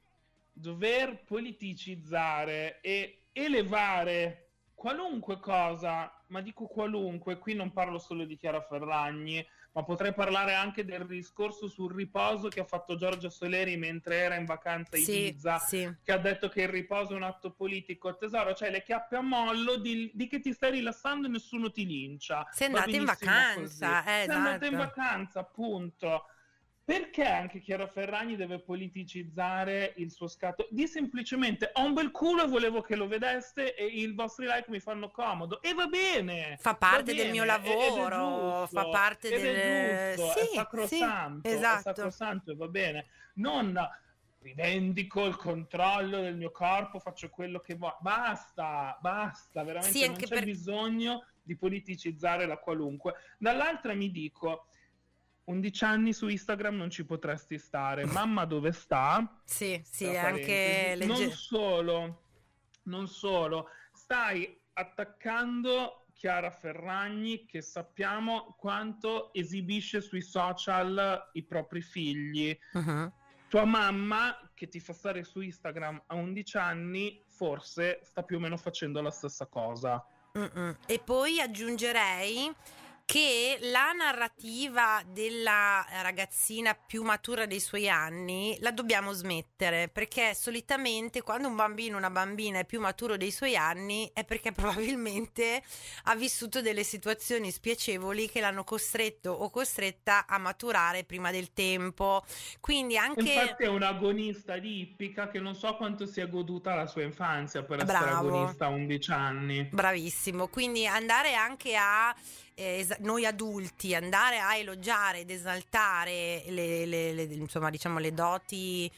dover politicizzare e elevare qualunque cosa, ma dico qualunque, qui non parlo solo di Chiara Ferragni, ma potrei parlare anche del discorso sul riposo che ha fatto Giorgia Soleri mentre era in vacanza a Sì, Ibiza, sì. che ha detto che il riposo è un atto politico. Tesoro, cioè le chiappe a mollo di, di che ti stai rilassando e nessuno ti lincia. Sei Va andata in benissimo vacanza, così. eh, Sei andata in esatto. vacanza, appunto. perché anche Chiara Ferragni deve politicizzare il suo scatto? Di semplicemente ho un bel culo e volevo che lo vedeste e i vostri like mi fanno comodo, e va bene, fa parte va bene, del mio ed è lavoro, giusto, fa parte ed del è giusto, sì, è sacrosanto, sì, esatto. è sacrosanto e va bene. Non rivendico il controllo del mio corpo, faccio quello che vuoi, basta, basta, veramente Sì, non anche c'è per- bisogno di politicizzare la qualunque. Dall'altra mi dico, undici anni su Instagram non ci potresti stare, mamma dove sta? Sì, sì, Tra anche parentesi. Non legge- solo, non solo, stai attaccando Chiara Ferragni, che sappiamo quanto esibisce sui social i propri figli. Mhm. Tua mamma, che ti fa stare su Instagram a undici anni, forse sta più o meno facendo la stessa cosa. Mm-mm. E poi aggiungerei che la narrativa della ragazzina più matura dei suoi anni la dobbiamo smettere, perché solitamente quando un bambino o una bambina è più maturo dei suoi anni è perché probabilmente ha vissuto delle situazioni spiacevoli che l'hanno costretto o costretta a maturare prima del tempo. Quindi anche Infatti è un'agonista di Ippica che non so quanto si è goduta la sua infanzia per essere Bravo. agonista a undici anni. Bravissimo, quindi andare anche a eh, es- noi adulti, andare a elogiare ed esaltare le, le- le- insomma, diciamo le doti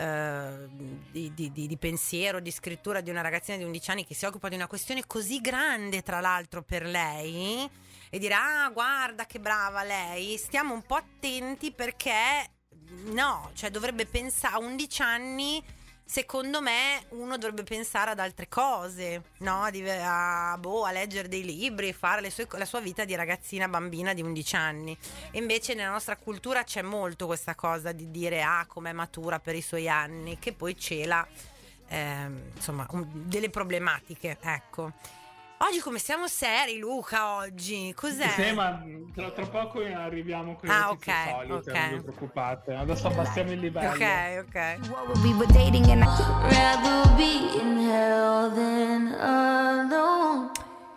eh, di, di- di- di pensiero, di scrittura di una ragazzina di undici anni che si occupa di una questione così grande, tra l'altro, per lei, e dire ah, guarda che brava lei, stiamo un po' attenti, perché no, cioè dovrebbe pensare a undici anni. Secondo me uno dovrebbe pensare ad altre cose, no? A, a, boh, a leggere dei libri, fare le sue, la sua vita di ragazzina bambina di undici anni. E invece nella nostra cultura c'è molto questa cosa di dire ah, com'è matura per i suoi anni, che poi cela ehm, insomma un, delle problematiche, ecco. Oggi come siamo seri, Luca, oggi? Cos'è? Sì, ma tra, tra poco arriviamo con le Ah, notizie ok, solite, ok. non vi preoccupate. Adesso abbassiamo il livello. Ok, ok. What we were dating and I'd rather be in hell than alone.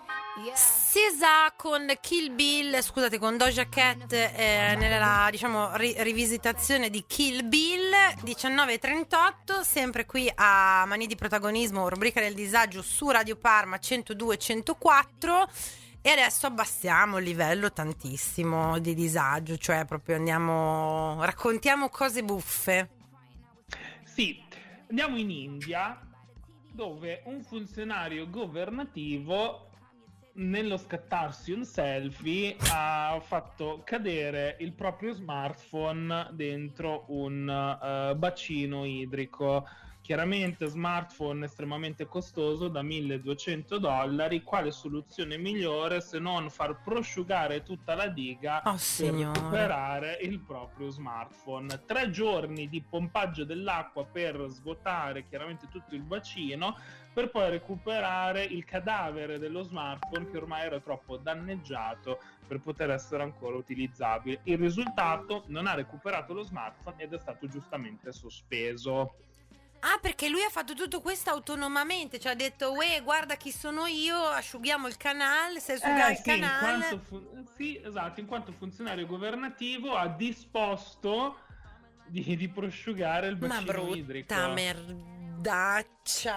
S Z A con Kill Bill, scusate, con Doja Cat eh, nella, diciamo, ri- rivisitazione di Kill Bill. Diciannove e trentotto, sempre qui a Mani di Protagonismo, rubrica del disagio su Radio Parma centodue e centoquattro. E adesso abbassiamo il livello tantissimo di disagio, cioè proprio andiamo, raccontiamo cose buffe. Sì, andiamo in India, dove un funzionario governativo, nello scattarsi un selfie, ha fatto cadere il proprio smartphone dentro un uh, bacino idrico. Chiaramente smartphone estremamente costoso, da milleduecento dollari. Quale soluzione migliore se non far prosciugare tutta la diga Oh, per signore. recuperare il proprio smartphone? Tre giorni di pompaggio dell'acqua per svuotare chiaramente tutto il bacino, per poi recuperare il cadavere dello smartphone che ormai era troppo danneggiato per poter essere ancora utilizzabile. Il risultato: non ha recuperato lo smartphone ed è stato giustamente sospeso. Ah, perché lui ha fatto tutto questo autonomamente, cioè ha detto uè, guarda chi sono io, asciughiamo il canale, se asciuga Eh, il sì, in canale. quanto fu- sì, esatto, in quanto funzionario governativo ha disposto di, di prosciugare il Ma bacino idrico. brutta merdaccia.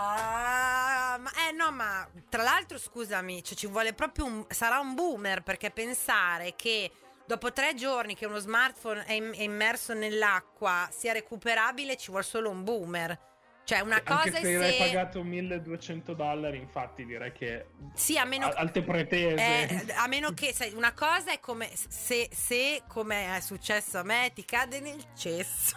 Ma eh no, ma tra l'altro scusami, cioè ci vuole proprio un, sarà un boomer, perché pensare che dopo tre giorni che uno smartphone è, im- è immerso nell'acqua sia recuperabile, ci vuole solo un boomer. Cioè una Anche cosa se è hai se pagato milleduecento dollari, infatti direi che sì, a meno a- alte pretese. Eh, a meno che, sai, una cosa è come se, se come è successo a me, ti cade nel cesso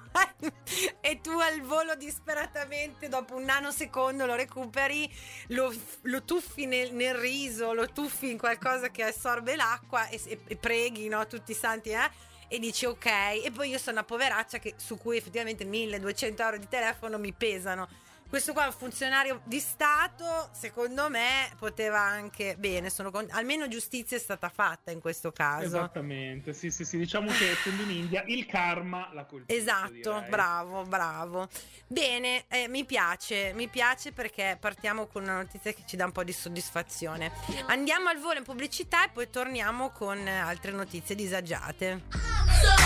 e tu al volo disperatamente dopo un nanosecondo lo recuperi, lo, lo tuffi nel, nel riso, lo tuffi in qualcosa che assorbe l'acqua e, e, e preghi, no, tutti i santi, eh? E dici ok, e poi io sono una poveraccia che, su cui effettivamente milleduecento euro di telefono mi pesano. Questo qua è un funzionario di Stato, secondo me poteva anche bene, sono con... almeno giustizia è stata fatta in questo caso. Esattamente, sì, sì, sì, diciamo che essendo in India il karma la colpisce. Esatto, direi. bravo, bravo. Bene, eh, mi piace, mi piace perché partiamo con una notizia che ci dà un po' di soddisfazione. Andiamo al volo in pubblicità e poi torniamo con altre notizie disagiate. so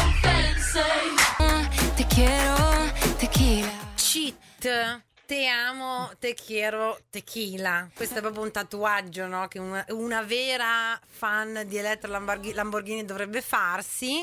fancy. Te quiero, tequila. Cheat. Te amo, te quiero, tequila. Questo è proprio un tatuaggio, no? Che una, una vera fan di Elettra Lamborghini, Lamborghini dovrebbe farsi.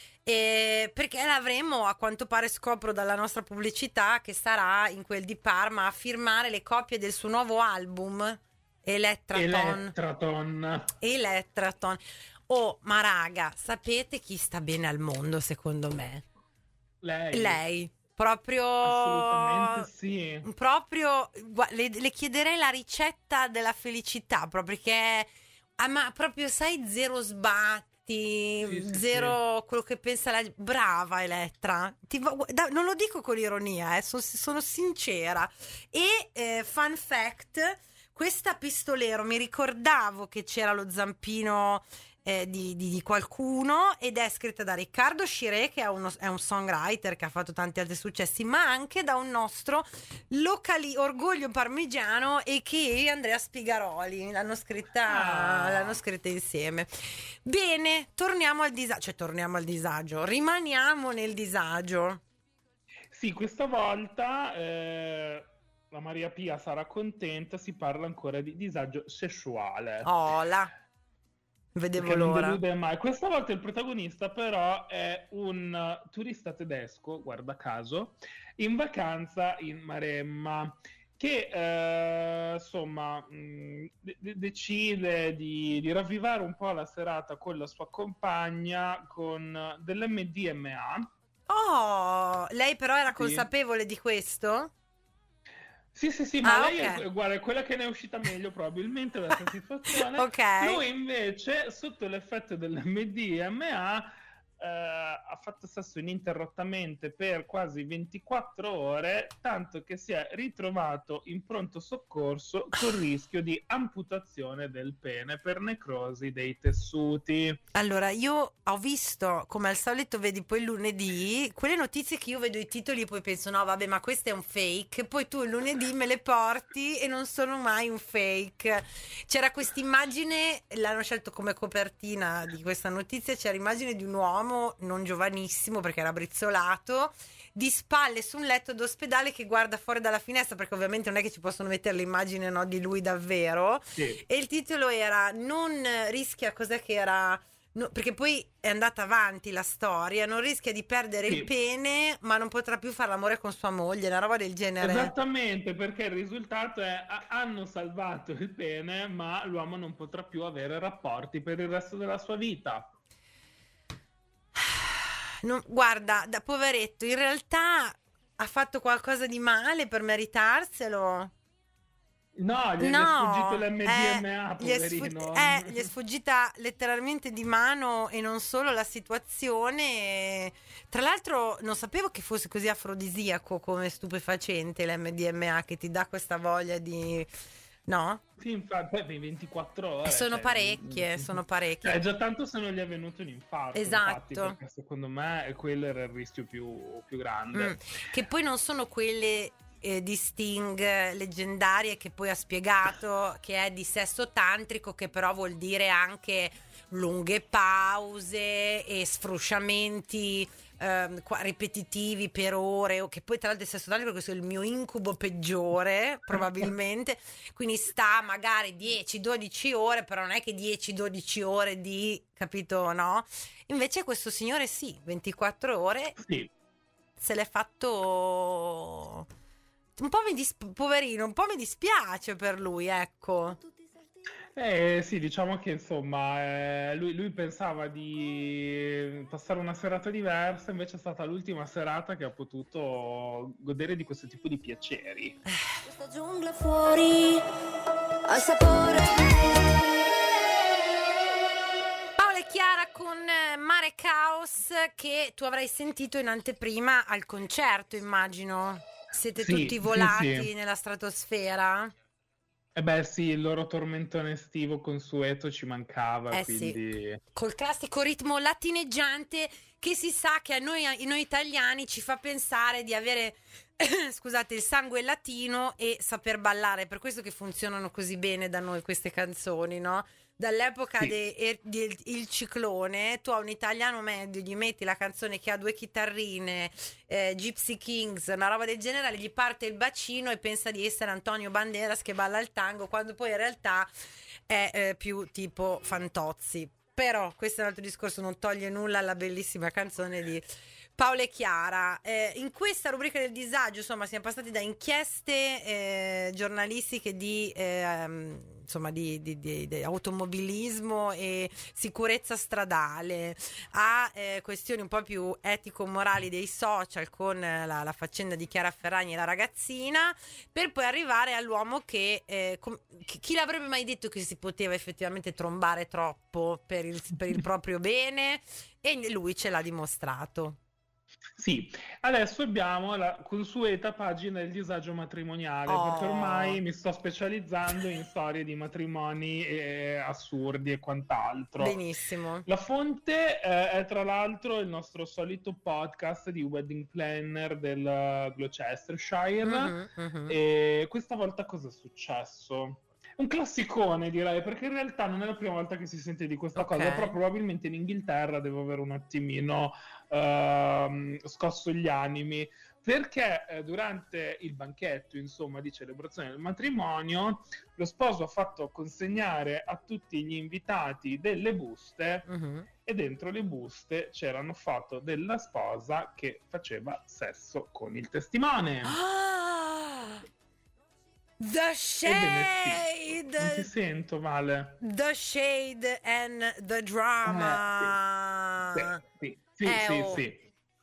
Eh, perché l'avremo, a quanto pare scopro dalla nostra pubblicità, che sarà in quel di Parma a firmare le copie del suo nuovo album Elettraton. Elettraton. Elettraton. Oh, ma raga, sapete chi sta bene al mondo secondo me? Lei. Lei. Proprio Assolutamente sì. Proprio gua- le, le chiederei la ricetta della felicità, proprio perché ah, ma proprio sai, zero sbatti, Sì, sì, zero quello che pensa la brava Elettra. Ti va- da- non lo dico con ironia, eh, so- sono sincera. E eh, fun fact, questa pistolero mi ricordavo che c'era lo zampino eh, di, di, di qualcuno, ed è scritta da Riccardo Scirè, che è, uno, è un songwriter che ha fatto tanti altri successi, ma anche da un nostro locali orgoglio parmigiano, e che Andrea Spigaroli. L'hanno scritta, Ah. l'hanno scritta insieme. Bene, torniamo al disagio, cioè torniamo al disagio, rimaniamo nel disagio. Sì, questa volta eh, la Maria Pia sarà contenta, si parla ancora di disagio sessuale. Oh, là. Vedevo Che non l'ora. delude mai. Questa volta il protagonista però è un turista tedesco, guarda caso, in vacanza in Maremma, che eh, insomma mh, de- decide di, di ravvivare un po' la serata con la sua compagna con dell'emme di emme a. Oh, lei però era Sì. consapevole di questo? Sì, sì, sì, ma Ah, lei ok. è, guarda, è quella che ne è uscita meglio probabilmente da questa situazione. Ok. Lui invece, sotto l'effetto dell'emme di emme a, eh, ha fatto sesso ininterrottamente per quasi ventiquattro ore, tanto che si è ritrovato in pronto soccorso col rischio di amputazione del pene per necrosi dei tessuti. Allora, io ho visto, come al solito vedi poi il lunedì, quelle notizie che io vedo i titoli e poi penso no vabbè, ma questo è un fake, poi tu il lunedì me le porti e non sono mai un fake. C'era questa immagine, l'hanno scelto come copertina di questa notizia, c'era l'immagine di un uomo non giovanissimo perché era brizzolato, di spalle su un letto d'ospedale che guarda fuori dalla finestra, perché ovviamente non è che ci possono mettere l'immagine, no, di lui davvero. Sì. E il titolo era non rischia, cos'è che era? No, perché poi è andata avanti la storia, non rischia di perdere Sì. il pene, ma non potrà più fare l'amore con sua moglie, una roba del genere. Esattamente, perché il risultato è a- hanno salvato il pene, ma l'uomo non potrà più avere rapporti per il resto della sua vita. Non- guarda, da poveretto, in realtà ha fatto qualcosa di male per meritarselo. No, gli, gli è No, sfuggito l'emme di emme a, eh, gli è sfu- poverino. eh, gli è sfuggita letteralmente di mano, e non solo la situazione. Tra l'altro non sapevo che fosse così afrodisiaco come stupefacente l'emme di emme a, che ti dà questa voglia di... No? Sì, infatti, poi ventiquattro ore. E sono cioè, parecchie, mm, sono cioè, parecchie. è già tanto se non gli è venuto un infarto. Esatto. Infatti, perché secondo me quello era il rischio più, più grande. Mm. Che poi non sono quelle eh, di Sting eh, leggendarie, che poi ha spiegato che è di sesso tantrico, che però vuol dire anche lunghe pause e sfrusciamenti ehm, qua- ripetitivi per ore, o che poi tra l'altro il sesso tantrico, questo è il mio incubo peggiore probabilmente, quindi sta magari dieci dodici ore, però non è che dieci dodici ore di, capito, no? Invece questo signore sì, ventiquattro ore Sì. se l'è fatto un po', mi dis- poverino, un po' mi dispiace per lui, ecco. Eh, sì, diciamo che insomma eh, lui, lui pensava di passare una serata diversa, invece è stata l'ultima serata che ha potuto godere di questo tipo di piaceri. Questa giungla fuori ha sapore. Paola e Chiara con eh, Mare Caos, che tu avrai sentito in anteprima al concerto, immagino. Siete Sì, tutti sì, volati sì. nella stratosfera? E beh sì, il loro tormentone estivo consueto ci mancava, Eh sì. quindi... Col classico ritmo latineggiante che si sa che a noi, a noi italiani ci fa pensare di avere scusate, il sangue latino e saper ballare, per questo che funzionano così bene da noi queste canzoni, no? dall'epoca Sì. del de, il ciclone, tu a un italiano medio gli metti la canzone che ha due chitarrine, eh, Gypsy Kings, una roba del genere, gli parte il bacino e pensa di essere Antonio Banderas che balla il tango, quando poi in realtà è eh, più tipo Fantozzi. Però questo è un altro discorso, non toglie nulla alla bellissima canzone di Paola e Chiara. Eh, in questa rubrica del disagio, insomma, siamo passati da inchieste eh, giornalistiche di, eh, insomma, di, di, di, di automobilismo e sicurezza stradale a eh, questioni un po' più etico-morali dei social con la, la faccenda di Chiara Ferragni e la ragazzina, per poi arrivare all'uomo che, eh, com- chi, chi l'avrebbe mai detto che si poteva effettivamente trombare troppo per il, per il proprio bene, e lui ce l'ha dimostrato. Sì, adesso abbiamo la consueta pagina del disagio matrimoniale, Oh. perché ormai mi sto specializzando in storie di matrimoni eh, assurdi e quant'altro. Benissimo. La fonte eh, è tra l'altro il nostro solito podcast di wedding planner del Gloucestershire. Mhm, mhm. E questa volta cosa è successo? Un classicone, direi, perché in realtà non è la prima volta che si sente di questa Ok. cosa, però probabilmente in Inghilterra devo aver un attimino ehm, scosso gli animi, perché eh, durante il banchetto, insomma, di celebrazione del matrimonio, lo sposo ha fatto consegnare a tutti gli invitati delle buste, Mhm. e dentro le buste c'erano foto della sposa che faceva sesso con il testimone. Ah! The Ebbene sì, non ti shade, sento male. the shade and the drama. Sì, sì, Eh, sì, oh. sì.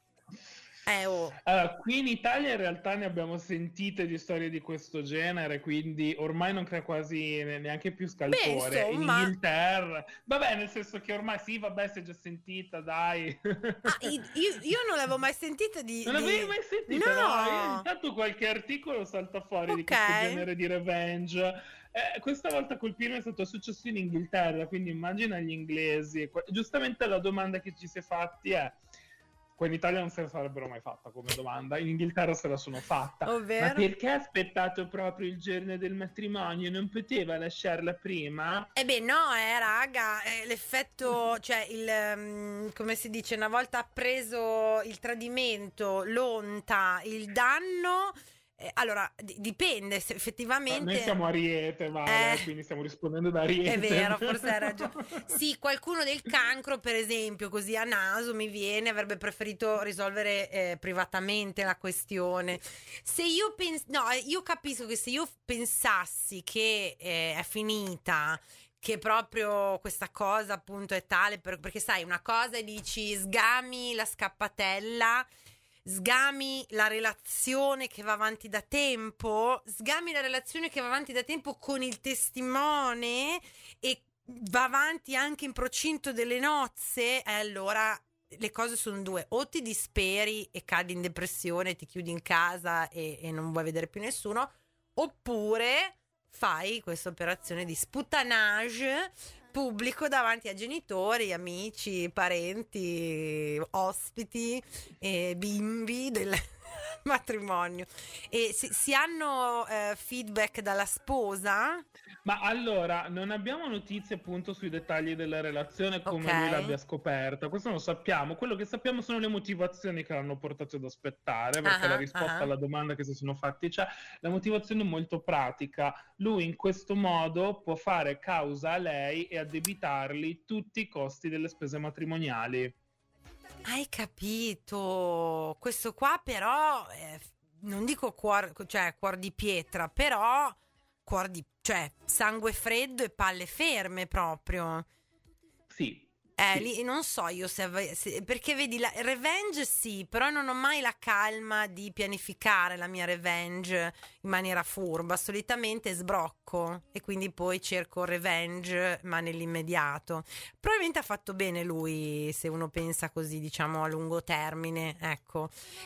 Eh, oh. Allora, qui in Italia in realtà ne abbiamo sentite di storie di questo genere, quindi ormai non crea quasi ne- neanche più scalpore. In insomma. Inghilterra, vabbè, nel senso che ormai sì, vabbè, si è già sentita, dai. Ah, io, io non l'avevo mai sentita di... Non di- l'avevi mai sentita? No. No, io intanto qualche articolo salta fuori di Ok. questo genere di revenge. Eh, questa volta colpirmi è stato successo in Inghilterra, quindi immagina gli inglesi. Que- Giustamente la domanda che ci si è fatti è: qua in Italia non se la sarebbero mai fatta come domanda, in Inghilterra se la sono fatta. Ovvero? Ma perché ha aspettato proprio il giorno del matrimonio? Non poteva lasciarla prima? Eh beh, no, eh, raga, eh, l'effetto, cioè il, ehm, come si dice, una volta appreso il tradimento, l'onta, il danno, eh, allora di- dipende se effettivamente... Noi siamo Ariete, Vale, Eh, quindi stiamo rispondendo da Ariete. È vero, forse hai ragione. Sì, qualcuno del cancro, per esempio, così a naso mi viene, avrebbe preferito risolvere eh, privatamente la questione. Se io pens- no, eh, io capisco che se io pensassi che eh, è finita, che proprio questa cosa appunto è tale, per- perché sai, una cosa è dici sgami la scappatella, sgami la relazione che va avanti da tempo, sgami la relazione che va avanti da tempo con il testimone e va avanti anche in procinto delle nozze, e allora le cose sono due: o ti disperi e cadi in depressione, ti chiudi in casa e, e non vuoi vedere più nessuno, oppure fai questa operazione di sputtanage pubblico davanti a genitori, amici, parenti, ospiti e bimbi del matrimonio. E si, si hanno eh, feedback dalla sposa? Ma allora, non abbiamo notizie appunto sui dettagli della relazione, come Ok. lui l'abbia scoperta, questo non lo sappiamo. Quello che sappiamo sono le motivazioni che l'hanno portato ad aspettare, perché Ah, la risposta ah. alla domanda che si sono fatti c'è. La motivazione è molto pratica: lui in questo modo può fare causa a lei e addebitargli tutti i costi delle spese matrimoniali. Hai capito? Questo qua però, eh, non dico cuor, cioè cuor di pietra, però cuor di, cioè sangue freddo e palle ferme proprio. Sì. Eh, sì. lì non so io se, ave- se- perché vedi la revenge sì, però non ho mai la calma di pianificare la mia revenge in maniera furba, solitamente sbrocco e quindi poi cerco revenge ma nell'immediato. Probabilmente ha fatto bene lui, se uno pensa così, diciamo a lungo termine, ecco.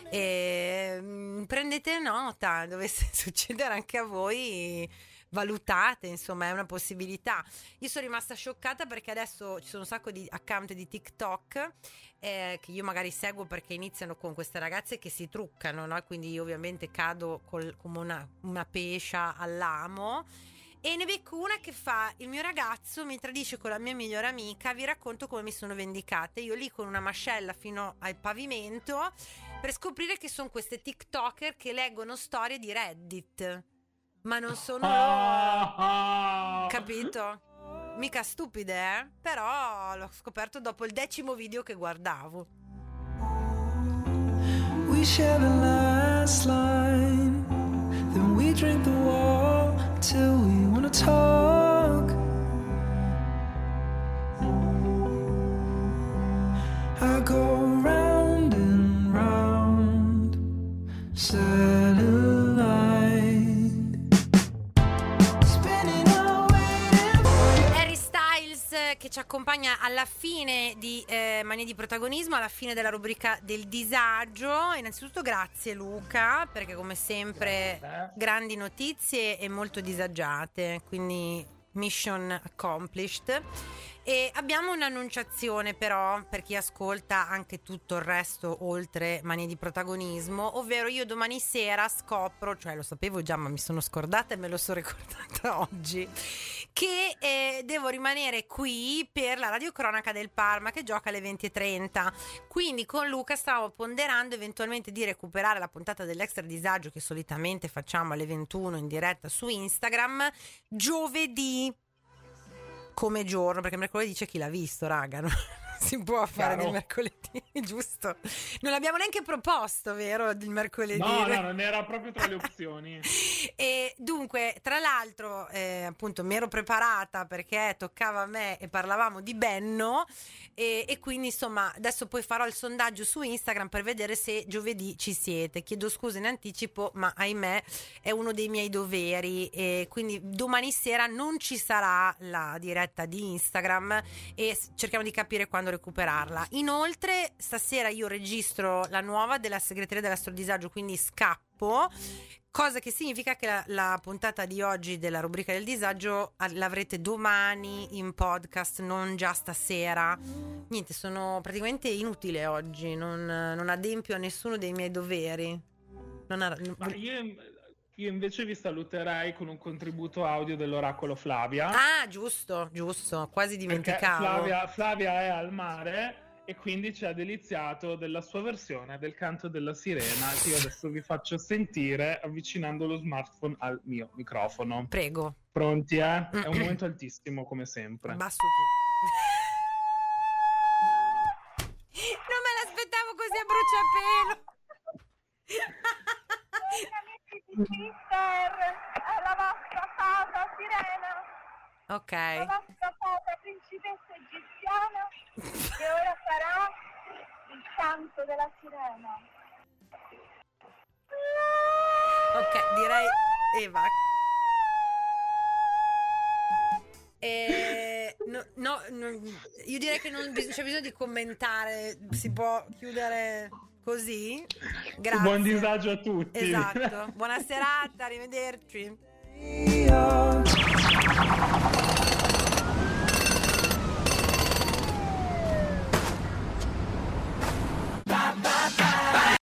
E, mm, prendete nota, dovesse succedere anche a voi, valutate, insomma, è una possibilità. Io sono rimasta scioccata perché adesso ci sono un sacco di account di TikTok eh, che io magari seguo perché iniziano con queste ragazze che si truccano, no? Quindi io ovviamente cado col- come una, una pescia all'amo. E ne becco una che fa: il mio ragazzo mi tradisce con la mia migliore amica, vi racconto come mi sono vendicata. Io lì con una mascella fino al pavimento per scoprire che sono queste TikToker che leggono storie di Reddit, ma non sono loro, capito? Mica stupide, eh? Però l'ho scoperto dopo il decimo video che guardavo. We share the last line, then we drink the wall till we wanna talk. I go round and round, satellite, spinning away. Harry Styles che ci accompagna alla fine di eh, Manie di Protagonismo, alla fine della rubrica del disagio. Innanzitutto grazie Luca, perché come sempre Grazie. grandi notizie e molto disagiate, quindi mission accomplished. E abbiamo un'annunciazione però per chi ascolta anche tutto il resto oltre Manie di Protagonismo, ovvero io domani sera scopro, cioè lo sapevo già ma mi sono scordata e me lo sono ricordata oggi, che eh, devo rimanere qui per la radiocronaca del Parma che gioca alle venti e trenta. Quindi con Luca stavo ponderando eventualmente di recuperare la puntata dell'Extra Disagio che solitamente facciamo alle ventuno in diretta su Instagram giovedì come giorno, perché mercoledì c'è chi l'ha visto, raga, no? Si può fare Chiaro. del mercoledì, giusto? Non l'abbiamo neanche proposto, vero? Il mercoledì. No, no, non era proprio tra le opzioni. E dunque, tra l'altro, eh, appunto, mi ero preparata perché toccava a me e parlavamo di Benno. E, e quindi, insomma, adesso poi farò il sondaggio su Instagram per vedere se giovedì ci siete. Chiedo scusa in anticipo, ma ahimè è uno dei miei doveri. E quindi domani sera non ci sarà la diretta di Instagram e cerchiamo di capire quando recuperarla. Inoltre stasera io registro la nuova della segreteria dell'astrodisagio, quindi scappo, cosa che significa che la, la puntata di oggi della rubrica del disagio l'avrete domani in podcast, non già stasera. Niente, sono praticamente inutile oggi, non, non adempio a nessuno dei miei doveri. Non ha, Ma io, io invece vi saluterei con un contributo audio dell'oracolo Flavia. Ah, giusto, giusto, quasi Perché dimenticavo. Flavia, Flavia è al mare e quindi ci ha deliziato della sua versione del canto della sirena che io adesso vi faccio sentire avvicinando lo smartphone al mio microfono. Prego. Pronti, eh? È un momento altissimo come sempre. Abbasso tutto. Non me l'aspettavo così a bruciapelo. Mister, è la vostra fata sirena, Ok. la vostra fata principessa egiziana che ora farà il canto della sirena. Ok, direi Eva. Eh, no, no, no, io direi che non bis- c'è bisogno di commentare, si può chiudere così. Grazie. Buon disagio a tutti. Esatto. Buona serata, arrivederci. Yeah.